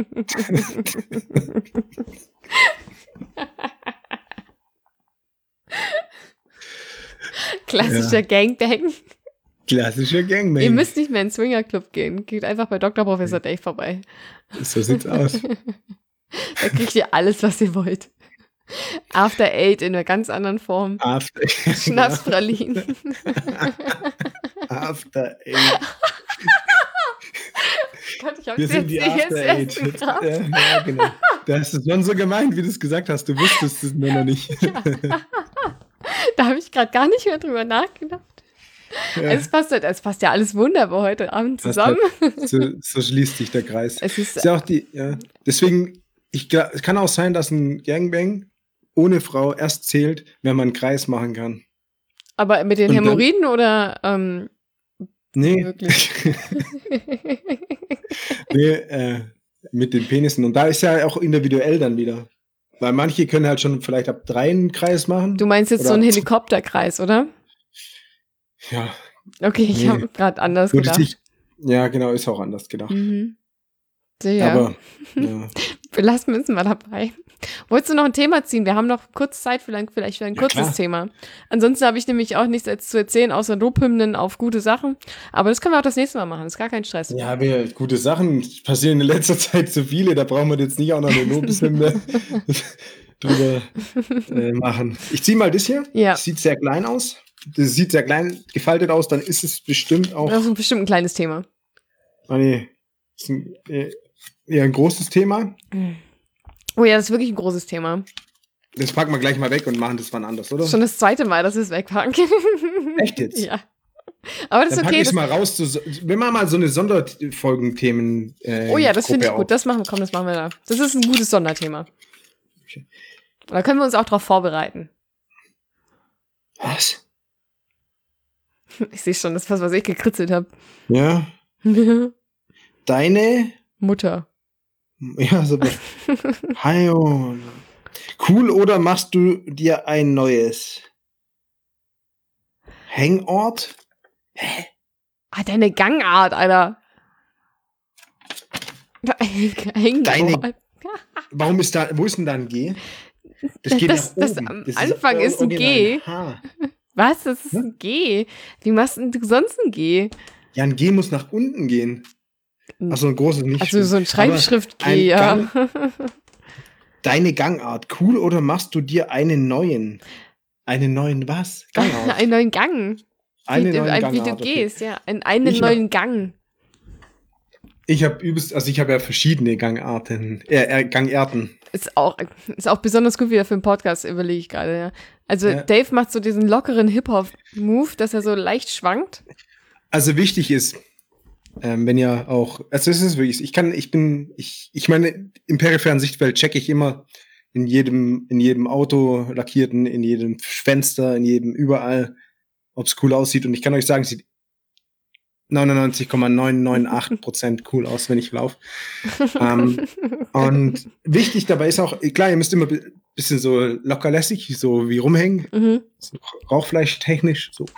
Klassischer Gangbang. Klassischer Gangbang. Ihr müsst nicht mehr in den Swingerclub gehen. Geht einfach bei Doktor Professor Dave vorbei. So sieht's aus. Da kriegt ihr alles, was ihr wollt. After Eight in einer ganz anderen Form. After, Schnapspralinen. After Eight. Gott, ich hab's Wir jetzt, sind die jetzt After erst Eight. gekramt. Ja, ja, genau. Das ist schon so gemeint, wie du es gesagt hast. Du wusstest es nur noch nicht. Da habe ich gerade gar nicht mehr drüber nachgedacht. Ja, Es passt, halt- es passt ja alles wunderbar heute Abend passt zusammen. so, so schließt sich der Kreis. Es ist, Ist ja auch die, ja. Deswegen, ich, gla- es kann auch sein, dass ein Gangbang ohne Frau erst zählt, wenn man einen Kreis machen kann. aber mit den Und dann- Hämorrhoiden oder ähm, Nee, wirklich? nee äh, mit den Penissen. Und da ist ja auch individuell dann wieder. Weil manche können halt schon vielleicht ab drei einen Kreis machen. Du meinst jetzt Oder so einen ab- Helikopterkreis, oder? Ja, Okay, ich Nee. habe gerade anders würde gedacht. sich, ja, genau, ist auch anders gedacht. Mhm. Sehr. Aber, ja. Belassen müssen wir dabei. Wolltest du noch ein Thema ziehen? Wir haben noch kurz Zeit für ein, vielleicht für ein Ja, kurzes klar. Thema. Ansonsten habe ich nämlich auch nichts als zu erzählen, außer Lobhymnen auf gute Sachen. Aber das können wir auch das nächste Mal machen. Das ist gar kein Stress. Ja, wir, gute Sachen passieren in letzter Zeit so viele, da brauchen wir jetzt nicht auch noch eine Lobeshymne drüber äh, machen. Ich ziehe mal das hier. Ja. Das sieht sehr klein aus. Das sieht sehr klein gefaltet aus, dann ist es bestimmt auch. Das ist bestimmt ein kleines Thema. Ah, nee, das ist ein, äh, eher ein großes Thema. Oh ja, das ist wirklich ein großes Thema. Das packen wir gleich mal weg und machen das wann anders, oder? Das ist schon das zweite Mal, dass wir es wegpacken. Echt jetzt? Ja. Aber das Dann ist packe okay. ich es Das, mal raus. Zu, so- wir machen mal so eine Sonderfolgenthemen. Äh, oh ja, das finde ich Gruppe gut. Das machen, komm, das machen wir da. Das ist ein gutes Sonderthema. Okay. Da können wir uns auch drauf vorbereiten. auf. Was? Ich sehe schon, das ist was, was ich gekritzelt habe. Ja. Deine. Mutter. Ja, so. Hajo. Cool, oder machst du dir ein neues Hangort? Ah, deine Gangart, Alter. Hängen. Deine- Warum ist da, wo ist denn da ein G? Das geht Das- nach das oben. am ist Anfang ist ein original G. H. Was? Das ist Hm? ein G. Wie machst denn du sonst ein G? Ja, ein G muss nach unten gehen. Achso, ein großes nicht. Also so ein Aber Schreibschrift-G, ein ja. Deine Gangart, cool, oder machst du dir einen neuen? Einen neuen was? Gangart. Einen neuen Gang. Eine wie, neue ein, wie du Gangart, okay. gehst, ja. Ein, einen Ich hab- neuen Gang. Ich habe übelst, also ich habe ja verschiedene Gangarten, äh, äh, Gangarten. Ist auch, ist auch besonders gut wieder für einen Podcast, überlege ich gerade, ja. Also Ja. Dave macht so diesen lockeren Hip-Hop-Move, dass er so leicht schwankt. Also wichtig ist, ähm, wenn ihr auch, also es ist wirklich, ich kann, ich bin, ich, ich meine, im peripheren Sichtfeld checke ich immer in jedem, in jedem Auto lackierten, in jedem Fenster, in jedem überall, ob es cool aussieht. Und ich kann euch sagen, es sieht neunundneunzig Komma neun neun acht Prozent cool aus, wenn ich laufe. ähm, und wichtig dabei ist auch, klar, ihr müsst immer ein bisschen so lockerlässig, so wie rumhängen, Mhm. so Rauchfleisch technisch, so.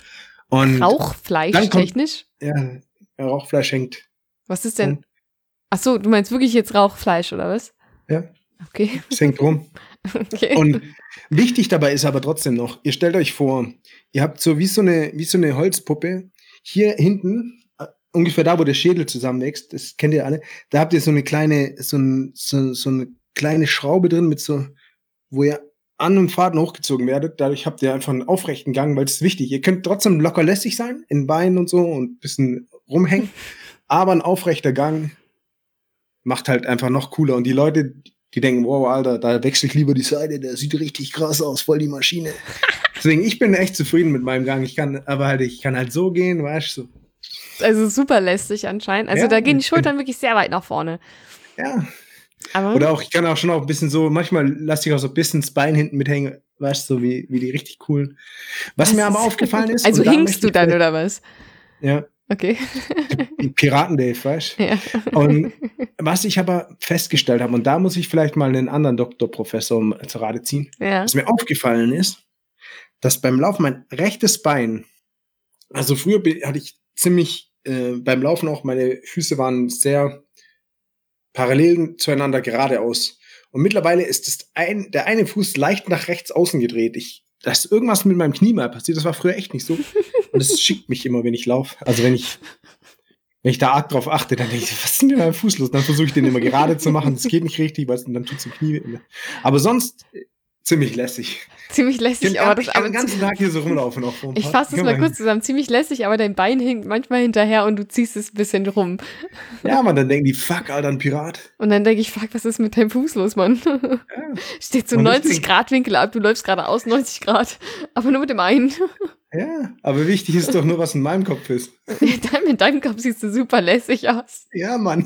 Und Rauchfleisch dann kommt- technisch? ja, Rauchfleisch hängt. Was ist denn? rum. Ach so, du meinst wirklich jetzt Rauchfleisch, oder was? Ja, Okay. es hängt rum. okay. Und wichtig dabei ist aber trotzdem noch, ihr stellt euch vor, ihr habt so wie so eine, wie so eine Holzpuppe, hier hinten, äh, ungefähr da, wo der Schädel zusammenwächst, das kennt ihr alle, da habt ihr so eine kleine, so, ein, so, so eine kleine Schraube drin, mit so, wo ihr an und Faden hochgezogen werdet. Dadurch habt ihr einfach einen aufrechten Gang, weil es ist wichtig. Ihr könnt trotzdem locker lässig sein, in Beinen und so und ein bisschen rumhängen, aber ein aufrechter Gang macht halt einfach noch cooler. Und die Leute, die denken, wow, Alter, da wechsle ich lieber die Seite, der sieht richtig krass aus, voll die Maschine. Deswegen, ich bin echt zufrieden mit meinem Gang. Ich kann, aber halt, ich kann halt so gehen, weißt du. So. Also super lästig anscheinend. Also Ja, da gehen die ich Schultern wirklich sehr weit nach vorne. Ja. Aber Oder auch, ich kann auch schon auch ein bisschen so, manchmal lasse ich auch so ein bisschen das Bein hinten mithängen, weißt du, so wie, wie die richtig coolen. Was Das mir aber ist- aufgefallen ist. also und da hinkst möchte du ich dann, vielleicht- oder was? Ja, Okay. Piraten-Dave, weißt du. Ja. Und was ich aber festgestellt habe, und da muss ich vielleicht mal einen anderen Doktorprofessor zu Rate ziehen, Ja. was mir aufgefallen ist, dass beim Laufen mein rechtes Bein, also früher bin- hatte ich ziemlich, äh, beim Laufen auch, meine Füße waren sehr parallel zueinander geradeaus. Und mittlerweile ist das ein, der eine Fuß leicht nach rechts außen gedreht. Ich, da ist irgendwas mit meinem Knie mal passiert, das war früher echt nicht so. Und das schickt mich immer, wenn ich laufe. Also wenn ich, wenn ich da arg drauf achte, dann denke ich, was ist denn mit meinem Fuß los? Dann versuche ich den immer gerade zu machen. Das geht nicht richtig, weil dann tut es im Knie. Aber sonst äh, ziemlich lässig. Ziemlich lässig, Ich aber kann, das ich kann aber den ganzen Tag hier so rumlaufen. Auch vor ein ich paar- fasse es mal Ja, kurz zusammen. Ziemlich lässig, aber dein Bein hinkt manchmal hinterher und du ziehst es ein bisschen rum. Ja, man, dann denken die, fuck, Alter, ein Pirat. Und dann denke ich, fuck, was ist mit deinem Fuß los, Mann? Steht so Und neunzig deswegen- Grad Winkel ab, du läufst geradeaus neunzig Grad. Aber nur mit dem einen. Ja, aber wichtig ist doch nur, was in meinem Kopf ist. Dein- Mit deinem Kopf siehst du super lässig aus. Ja, Mann.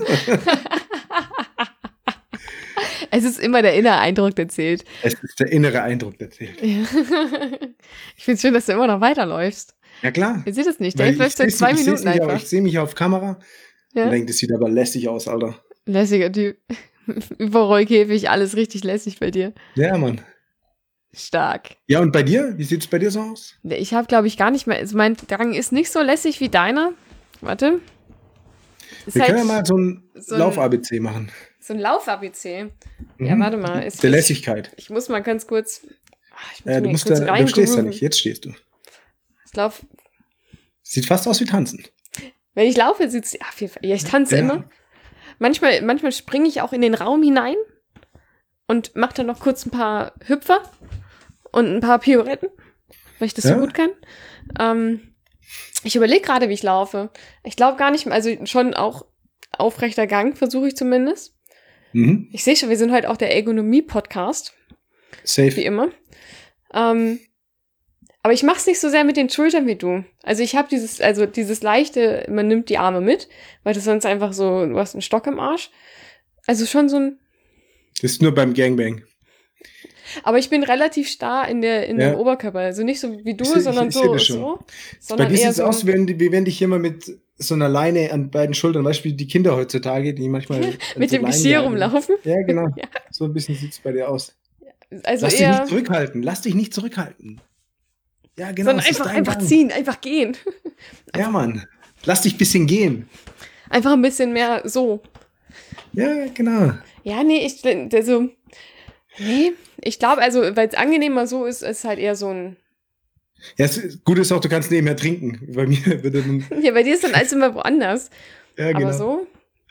Es ist immer der innere Eindruck, der zählt. Es ist der innere Eindruck, der zählt. Ja. Ich finde es schön, dass du immer noch weiterläufst. Ja, klar. Ihr seht es nicht, Weil Dave läuft seit seh's- zwei ich seh's Minuten mich auch- einfach. Ich sehe mich auf Kamera Ja? und denke, das sieht aber lässig aus, Alter. Lässiger Typ. Überrollkäfig, alles richtig lässig bei dir. Ja, Mann. Stark. Ja, und bei dir? Wie sieht's bei dir so aus? Ich habe, glaube ich, gar nicht mehr. Also mein Gang ist nicht so lässig wie deiner. Warte. Ist Wir halt können ja mal so ein so ein- Lauf-A B C machen. so ein Lauf-A B C. Ja, Mhm. warte mal. Ist, Der Lässigkeit. Ich muss mal ganz kurz. Ah, Ich muss Äh, du mir musst kurz da, du stehst da reingrooven. nicht. Jetzt stehst du. Ich lauf, Sieht fast aus wie Tanzen. wenn ich laufe, sieht's. Ja, auf jeden Fall. Ja, ich tanze Ja. immer. Manchmal, manchmal springe ich auch in den Raum hinein und mache dann noch kurz ein paar Hüpfer und ein paar Pirouetten, weil ich das Ja. so gut kann. Ähm, ich überlege gerade, wie ich laufe. Ich glaube gar nicht mehr, also schon auch aufrechter Gang, versuche ich zumindest. Mhm. Ich sehe schon, wir sind heute auch der Ergonomie-Podcast, wie Safe. immer. Ähm, aber ich mache es nicht so sehr mit den Schultern wie du. Also ich habe dieses, also dieses leichte, man nimmt die Arme mit, weil das sonst einfach so, du hast einen Stock im Arsch. Also schon so ein, Das ist nur beim Gangbang. aber ich bin relativ starr in der in Ja. dem Oberkörper. Also nicht so wie du, Ich seh- ich- sondern ich seh so, das schon. so. Bei Sondern dir eher sieht es so. aus, wie wenn, die- wie wenn dich jemand mit so einer Leine an beiden Schultern, weißt du, wie die Kinder heutzutage, die manchmal an mit so dem Leinen Geschirr jagen. rumlaufen. Ja, genau. Ja. So ein bisschen sieht es bei dir aus. Also Lass dich eher, nicht zurückhalten. Lass dich nicht zurückhalten. Ja, genau. sondern es ist einfach, dein einfach Gang. ziehen, einfach gehen. Ja, Mann. Lass dich ein bisschen gehen. Einfach ein bisschen mehr so. Ja, genau. Ja, nee, ich, also, nee, ich glaube, also, weil es angenehmer so ist, ist halt eher so ein, Ja, es ist, gut ist auch, du kannst nebenher trinken. Bei mir würde dann. ja, bei dir ist dann alles immer woanders. Ja, genau. Aber so,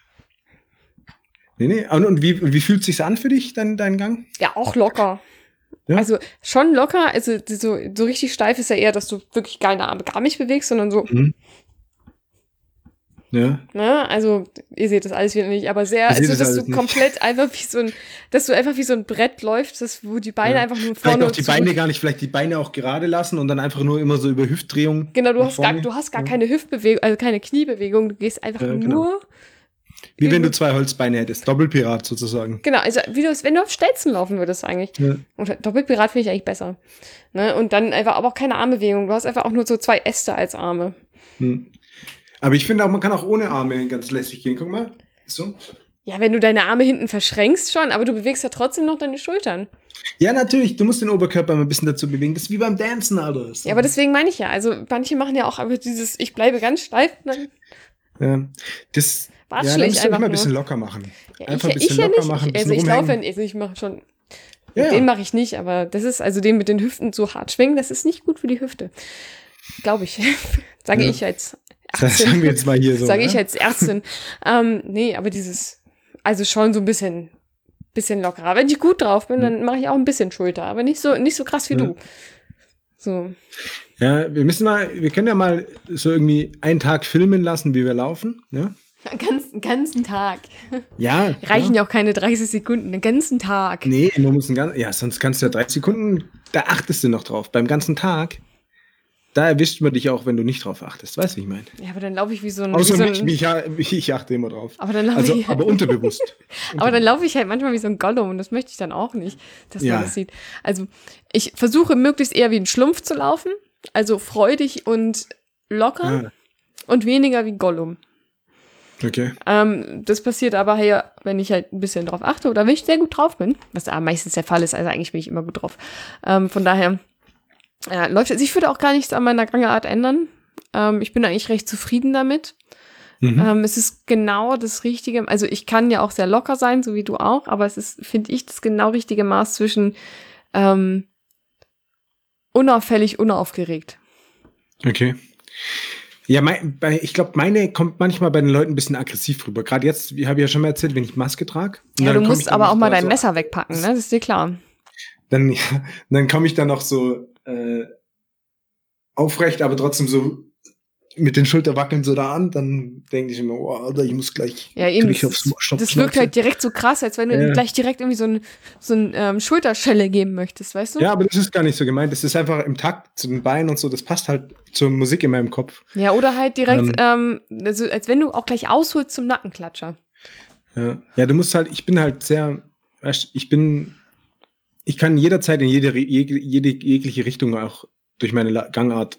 Nee, nee. Und, und wie, wie fühlt es sich an für dich, dein, dein Gang? ja, auch locker. Ja? Also schon locker, also so, so richtig steif ist ja eher, dass du wirklich deine Arme gar nicht bewegst, sondern so, Mhm. Ja. ne, also ihr seht das alles wieder nicht, aber sehr, Ich seh also das dass alles du nicht. komplett einfach wie so ein, dass du einfach wie so ein Brett läufst, das, wo die Beine Ja. einfach nur Vielleicht vorne auch die und zurück- Beine gar nicht, vielleicht die Beine auch gerade lassen und dann einfach nur immer so über Hüftdrehung. Genau, du nach hast, gar, vorne. du hast gar Ja. keine Hüftbewegung, also keine Kniebewegung, du gehst einfach Ja, genau. nur. Wie wenn du zwei Holzbeine hättest. Doppelpirat sozusagen. Genau, also wie du, wenn du auf Stelzen laufen würdest eigentlich. Ja. Und Doppelpirat finde ich eigentlich besser. Ne? Und dann einfach aber auch keine Armbewegung. Du hast einfach auch nur so zwei Äste als Arme. Hm. Aber ich finde auch, man kann auch ohne Arme ganz lässig gehen. Guck mal. So. Ja, wenn du deine Arme hinten verschränkst schon, aber du bewegst ja trotzdem noch deine Schultern. Ja, natürlich. Du musst den Oberkörper mal ein bisschen dazu bewegen. Das ist wie beim Dancen, Alter. Ja, aber deswegen meine ich ja. Also manche machen ja auch einfach dieses, ich bleibe ganz steif. Und dann Ja. Das. Watschel Ja, da ich musst du einfach immer ein nur. bisschen locker machen. Ja, Einfach ich, ein bisschen ich ja locker nicht. machen, ein also bisschen ich laufe, rumhängen. also ich mache schon. Ja, Den ja. mache ich nicht, aber das ist, also den mit den Hüften so hart schwingen, das ist nicht gut für die Hüfte. Glaube ich. Sage Ja. ich als Das Ärztin. sagen wir jetzt mal hier so. Sage ne? ich als Ärztin. ähm, nee, aber dieses, also schon so ein bisschen, bisschen lockerer. Wenn ich gut drauf bin, dann mache ich auch ein bisschen Schulter, aber nicht so, nicht so krass wie Ja. du. So. Ja, wir müssen mal, wir können ja mal so irgendwie einen Tag filmen lassen, wie wir laufen. Ja, Den ganzen, ganzen Tag. ja Reichen ja. ja auch keine dreißig Sekunden, den ganzen Tag. Nee, man muss einen ganz, ja, sonst kannst du ja dreißig Sekunden, da achtest du noch drauf. Beim ganzen Tag, da erwischt man dich auch, wenn du nicht drauf achtest. Weißt du, wie ich meine? Ja, aber dann laufe ich wie so ein. Wie Außer so mich, ein mich, ich, ich achte immer drauf. aber dann laufe Also, ich, aber unterbewusst. aber dann laufe ich halt manchmal wie so ein Gollum und das möchte ich dann auch nicht, dass Ja. man das sieht. Also ich versuche möglichst eher wie ein Schlumpf zu laufen, also freudig und locker Ah, und weniger wie Gollum. okay. Ähm, das passiert aber hier, wenn ich halt ein bisschen drauf achte oder wenn ich sehr gut drauf bin, was da meistens der Fall ist, also eigentlich bin ich immer gut drauf. Ähm, von daher äh, läuft es. Ich würde auch gar nichts an meiner Gangart ändern. Ähm, ich bin eigentlich recht zufrieden damit. Mhm. Ähm, es ist genau das Richtige, also ich kann ja auch sehr locker sein, so wie du auch, aber es ist, finde ich, das genau richtige Maß zwischen ähm, unauffällig, unaufgeregt. Okay. Ja, mein, bei, ich glaube, meine kommt manchmal bei den Leuten ein bisschen aggressiv rüber. Gerade jetzt, wie habe ich ja schon mal erzählt, wenn ich Maske trage. und Ja, dann du komm ich musst dann aber noch auch mal da dein so- Messer wegpacken, ne? Das ist dir klar. Dann, ja, dann komme ich dann noch so äh, aufrecht, aber trotzdem so mit den Schultern wackeln so da an. Dann denke ich immer, oh, Alter, ich muss gleich Ja, eben. krieg ich Das, aufs Mo- das wirkt halt direkt so krass, als wenn du Ja. ihm gleich direkt irgendwie so ein, so ein ähm, Schulterschelle geben möchtest, weißt du? Ja, aber das ist gar nicht so gemeint. Das ist einfach im Takt zu den Beinen und so. Das passt halt zur Musik in meinem Kopf. Ja, oder halt direkt, Ähm. ähm, also als wenn du auch gleich ausholst zum Nackenklatscher. Ja, ja, du musst halt, ich bin halt sehr, weißt, ich bin, ich kann jederzeit in jede, jede, jede jegliche Richtung auch durch meine La- Gangart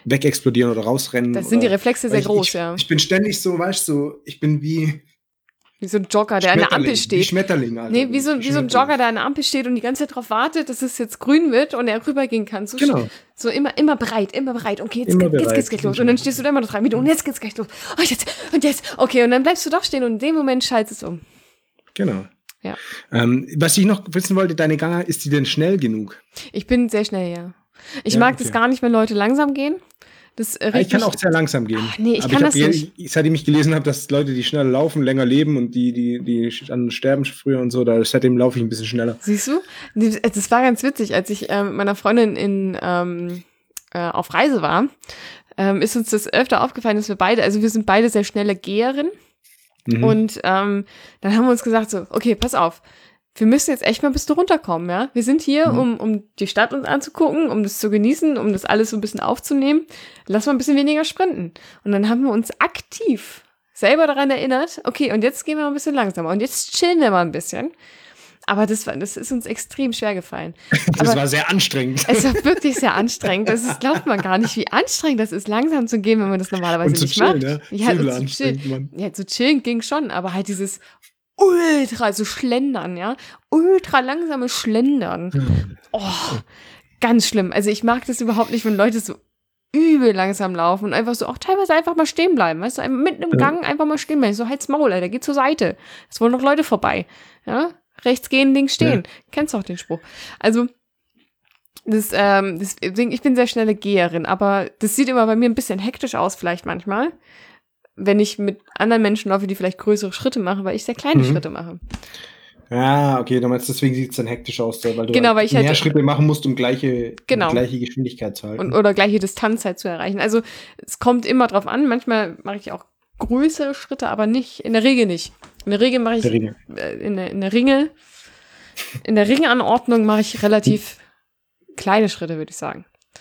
wegexplodieren oder rausrennen. Das sind die oder, Reflexe weil sehr ich, groß, ich, ja. Ich bin ständig so, weißt du, so, ich bin wie, Wie so ein Jogger, der an der Ampel Wie steht. Schmetterling, Alter. Nee, wie so, wie so ein Jogger, der an der Ampel steht und die ganze Zeit darauf wartet, dass es jetzt grün wird und er rübergehen kann. So, Genau. so immer, immer bereit, immer bereit. Okay, jetzt, Immer jetzt bereit. geht's gleich los. Und dann stehst du da immer noch dran, wieder, und jetzt geht's gleich los. Oh, jetzt, und jetzt. Okay, und dann bleibst du doch stehen und in dem Moment schaltest es um. Genau. Ja. Ähm, was ich noch wissen wollte, deine Ganger, ist die denn schnell genug? Ich bin sehr schnell, ja. Ich Ja, mag okay. das gar nicht, wenn Leute langsam gehen. Das, äh, Ja, ich kann regt auch sehr langsam gehen. Ach, nee, ich Aber kann ich das hab je- nicht. ich- Seitdem ich gelesen habe, dass Leute, die schneller laufen, länger leben und die, die, die dann sterben früher und so, da, seitdem laufe ich ein bisschen schneller. Siehst du? Das war ganz witzig, als ich äh, mit meiner Freundin in, ähm, äh, auf Reise war, ähm, ist uns das öfter aufgefallen, dass wir beide, also wir sind beide sehr schnelle Geherinnen. Mhm. Und ähm, dann haben wir uns gesagt so, okay, pass auf, wir müssen jetzt echt mal ein bisschen runterkommen, ja. Wir sind hier, Mhm. um, um die Stadt uns anzugucken, um das zu genießen, um das alles so ein bisschen aufzunehmen. Lass mal ein bisschen weniger sprinten. Und dann haben wir uns aktiv selber daran erinnert, okay, und jetzt gehen wir mal ein bisschen langsamer und jetzt chillen wir mal ein bisschen. Aber das war, das ist uns extrem schwer gefallen. Das Aber war sehr anstrengend. es war wirklich sehr anstrengend. Das ist, glaubt man gar nicht, wie anstrengend das ist, langsam zu gehen, wenn man das normalerweise Und zu nicht chillen, macht. ne? Ja, Übel und zu anstrengend, chillen. Mann. Ja, zu chillen ging schon, aber halt dieses ultra, so Schlendern, ja. Ultra langsame Schlendern. Oh, ganz schlimm. Also ich mag das überhaupt nicht, wenn Leute so übel langsam laufen und einfach so auch teilweise einfach mal stehen bleiben. Weißt du, einfach mitten im Ja. Gang einfach mal stehen bleiben. So, halt's Maul, Alter, geh zur Seite. Es wollen noch Leute vorbei. Ja, rechts gehen, links stehen. Kennst du auch den Spruch. Also, das, ähm, deswegen, ich bin sehr schnelle Geherin, aber das sieht immer bei mir ein bisschen hektisch aus, vielleicht manchmal, wenn ich mit anderen Menschen laufe, die vielleicht größere Schritte machen, weil ich sehr kleine Mhm. Schritte mache. Ja, okay, du meinst, deswegen sieht es dann hektisch aus, weil du Genau, halt weil ich mehr halt- Schritte machen musst, um gleiche, Genau. um gleiche Geschwindigkeit zu halten. Und, oder gleiche Distanz halt zu erreichen. Also es kommt immer drauf an. Manchmal mache ich auch größere Schritte, aber nicht, in der Regel nicht. In der Regel mache ich Der Ringe. äh, in der, in der Ringe, in der Ringeanordnung mache ich relativ kleine Schritte, würde ich sagen.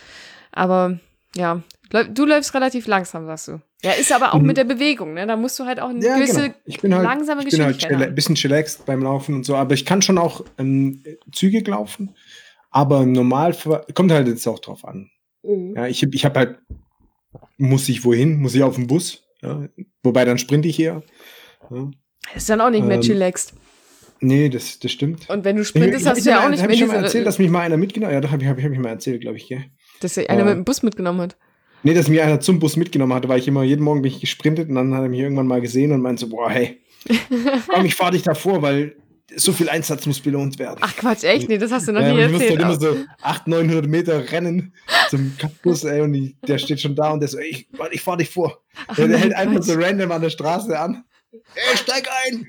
Aber ja, läu- du läufst relativ langsam, sagst du. Ja, ist aber auch Mhm. mit der Bewegung, ne? Da musst du halt auch eine Ja, gewisse genau. Ich bin halt, langsame ich bin halt Geschwindigkeit chilla- haben. bisschen chillaxed beim Laufen und so, aber ich kann schon auch ähm, zügig laufen, aber im Normalfall, kommt halt jetzt auch drauf an. Mhm. Ja, ich hab- ich habe halt, muss ich wohin? Muss ich auf den Bus? Ja, wobei dann sprinte ich eher. Ja. Das ist dann auch nicht mehr Ähm, chillaxed. Nee, das, das stimmt. Und wenn du Ich, sprintest, hast ich, du ja auch hab nicht hab mehr ich schon mal diese, erzählt, dass mich mal einer mitgenommen hat. Ja, das habe ich, hab ich, hab ich mal erzählt, glaube ich, gell? dass dir einer Ja. mit dem Bus mitgenommen hat. Nee, dass mich einer zum Bus mitgenommen hatte, weil ich immer, jeden Morgen bin ich gesprintet und dann hat er mich irgendwann mal gesehen und meinte so, boah, hey, komm, ich fahr dich davor, weil so viel Einsatz muss belohnt werden. Ach Quatsch, echt? Nee, das hast du noch Ja, nie und ich musste erzählt. halt immer aber- so achthundert, neunhundert Meter rennen zum Kackbus, ey, und ich, der steht schon da und der so, ey, ich, warte, ich fahr dich vor. Ach, Ja, der nein, hält einfach Quatsch. so random an der Straße an. Ey, steig ein!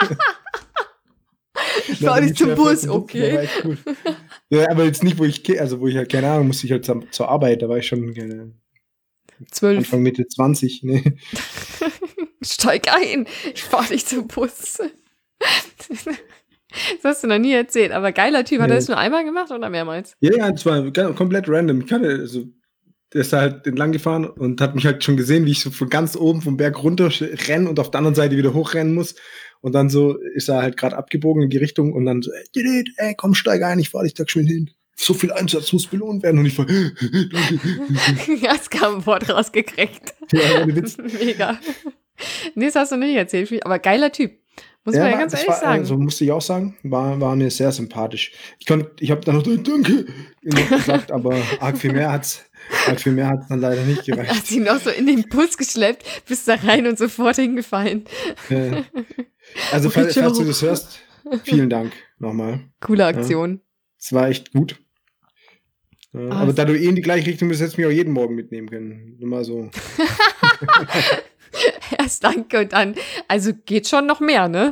Ich fahr dich zum Bus, okay. Ja, echt cool. Ja, aber jetzt nicht, wo ich, ke- also wo ich halt, keine Ahnung, musste ich halt zur, zur Arbeit, da war ich schon keine, Zwölf. Anfang Mitte zwanzig, ne? Steig ein, ich fahr dich zum Bus. Das hast du noch nie erzählt, aber geiler Typ. Hat er Nee. das nur einmal gemacht oder mehrmals? Ja, ja, es war ga- komplett random. Ich kannte, also, der ist da halt entlang gefahren und hat mich halt schon gesehen, wie ich so von ganz oben vom Berg runter sch- renn und auf der anderen Seite wieder hochrennen muss. Und dann so ist er halt gerade abgebogen in die Richtung und dann so, ey, ey, ey, komm, steig ein, ich fahr dich da geschwind hin. So viel Einsatz muss belohnt werden. Und ich war, danke. Ja, es kam ein Wort rausgekriegt. Ja, ohne Witz. Mega. Nee, das hast du noch nie erzählt. Aber geiler Typ. Muss man ja war- ganz das ehrlich war, sagen. Also musste ich auch sagen, war, war mir sehr sympathisch. Ich konnte, ich habe dann noch Danke noch gesagt, aber arg viel mehr hat's, arg viel mehr hat's dann leider nicht Hat gereicht. sie noch so in den Bus geschleppt, bist da rein und sofort hingefallen. Äh, Also falls, falls du das hörst, vielen Dank nochmal. Coole Aktion. Es war echt gut. Ja, Ah, aber es- da du eh in die gleiche Richtung bist, hättest du mich auch jeden Morgen mitnehmen können. Nur mal so. Erst danke und dann, also geht schon noch mehr, ne?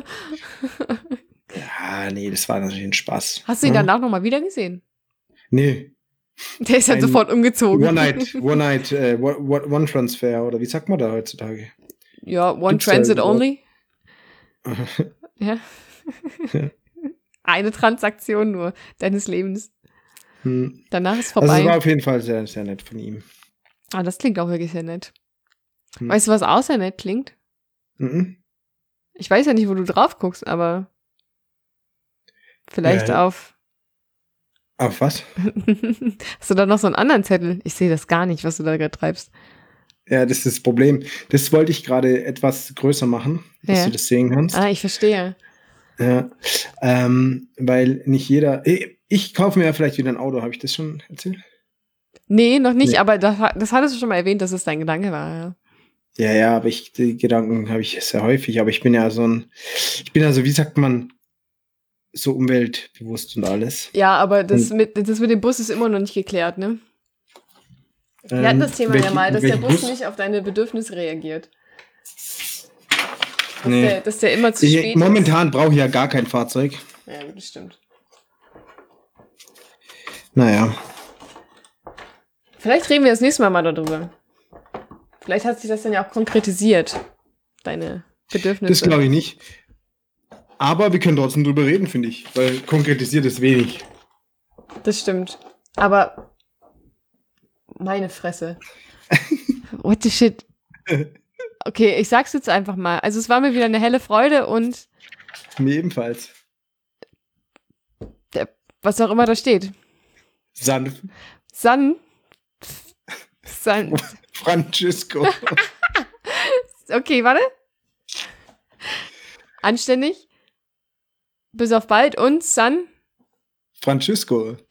Ja, nee, das war natürlich ein Spaß. Hast du ihn ja? danach nochmal wieder gesehen? Nee. Der ist dann Ein sofort umgezogen. One Night, One Night, äh, One, One Transfer oder wie sagt man da heutzutage? Ja, One Gibt's da Transit überhaupt? only. Ja. Eine Transaktion nur deines Lebens. Hm. Danach ist Also es war vorbei. auf jeden Fall sehr, sehr nett von ihm. Ah, das klingt auch wirklich sehr nett. Hm. Weißt du, was auch sehr nett klingt? Mhm. Ich weiß ja nicht, wo du drauf guckst, aber vielleicht Äh. auf. Auf was? Hast du da noch so einen anderen Zettel? Ich sehe das gar nicht, was du da gerade treibst. Ja, das ist das Problem. Das wollte ich gerade etwas größer machen, dass Ja. du das sehen kannst. Ah, ich verstehe. Ja, ähm, weil nicht jeder. Ich, ich kaufe mir ja vielleicht wieder ein Auto. Habe ich das schon erzählt? Nee, noch nicht, Nee. aber das, das hattest du schon mal erwähnt, dass es dein Gedanke war. Ja. Ja, ja, aber ich, die Gedanken habe ich sehr häufig. Aber ich bin ja so ein, ich bin also, wie sagt man, so umweltbewusst und alles. Ja, aber das Und- mit, das mit dem Bus ist immer noch nicht geklärt, ne? Wir hatten Ähm, das Thema welch- ja mal, dass der welchen Bus, nicht auf deine Bedürfnisse reagiert. Dass, Nee. der, dass der immer zu Ich, spät momentan brauche ich ja gar kein Fahrzeug. ist. Ja, das stimmt. Naja. Vielleicht reden wir das nächste Mal mal darüber. Vielleicht hat sich das dann ja auch konkretisiert, deine Bedürfnisse. Das glaube ich nicht. Aber wir können trotzdem drüber reden, finde ich. Weil konkretisiert ist wenig. Das stimmt. Aber meine Fresse. What the shit? Okay, ich sag's jetzt einfach mal. Also es war mir wieder eine helle Freude und Mir ebenfalls. der, was auch immer da steht. Sanft. San. San. Francisco. Okay, warte. Anständig. Bis auf bald und San. Francisco.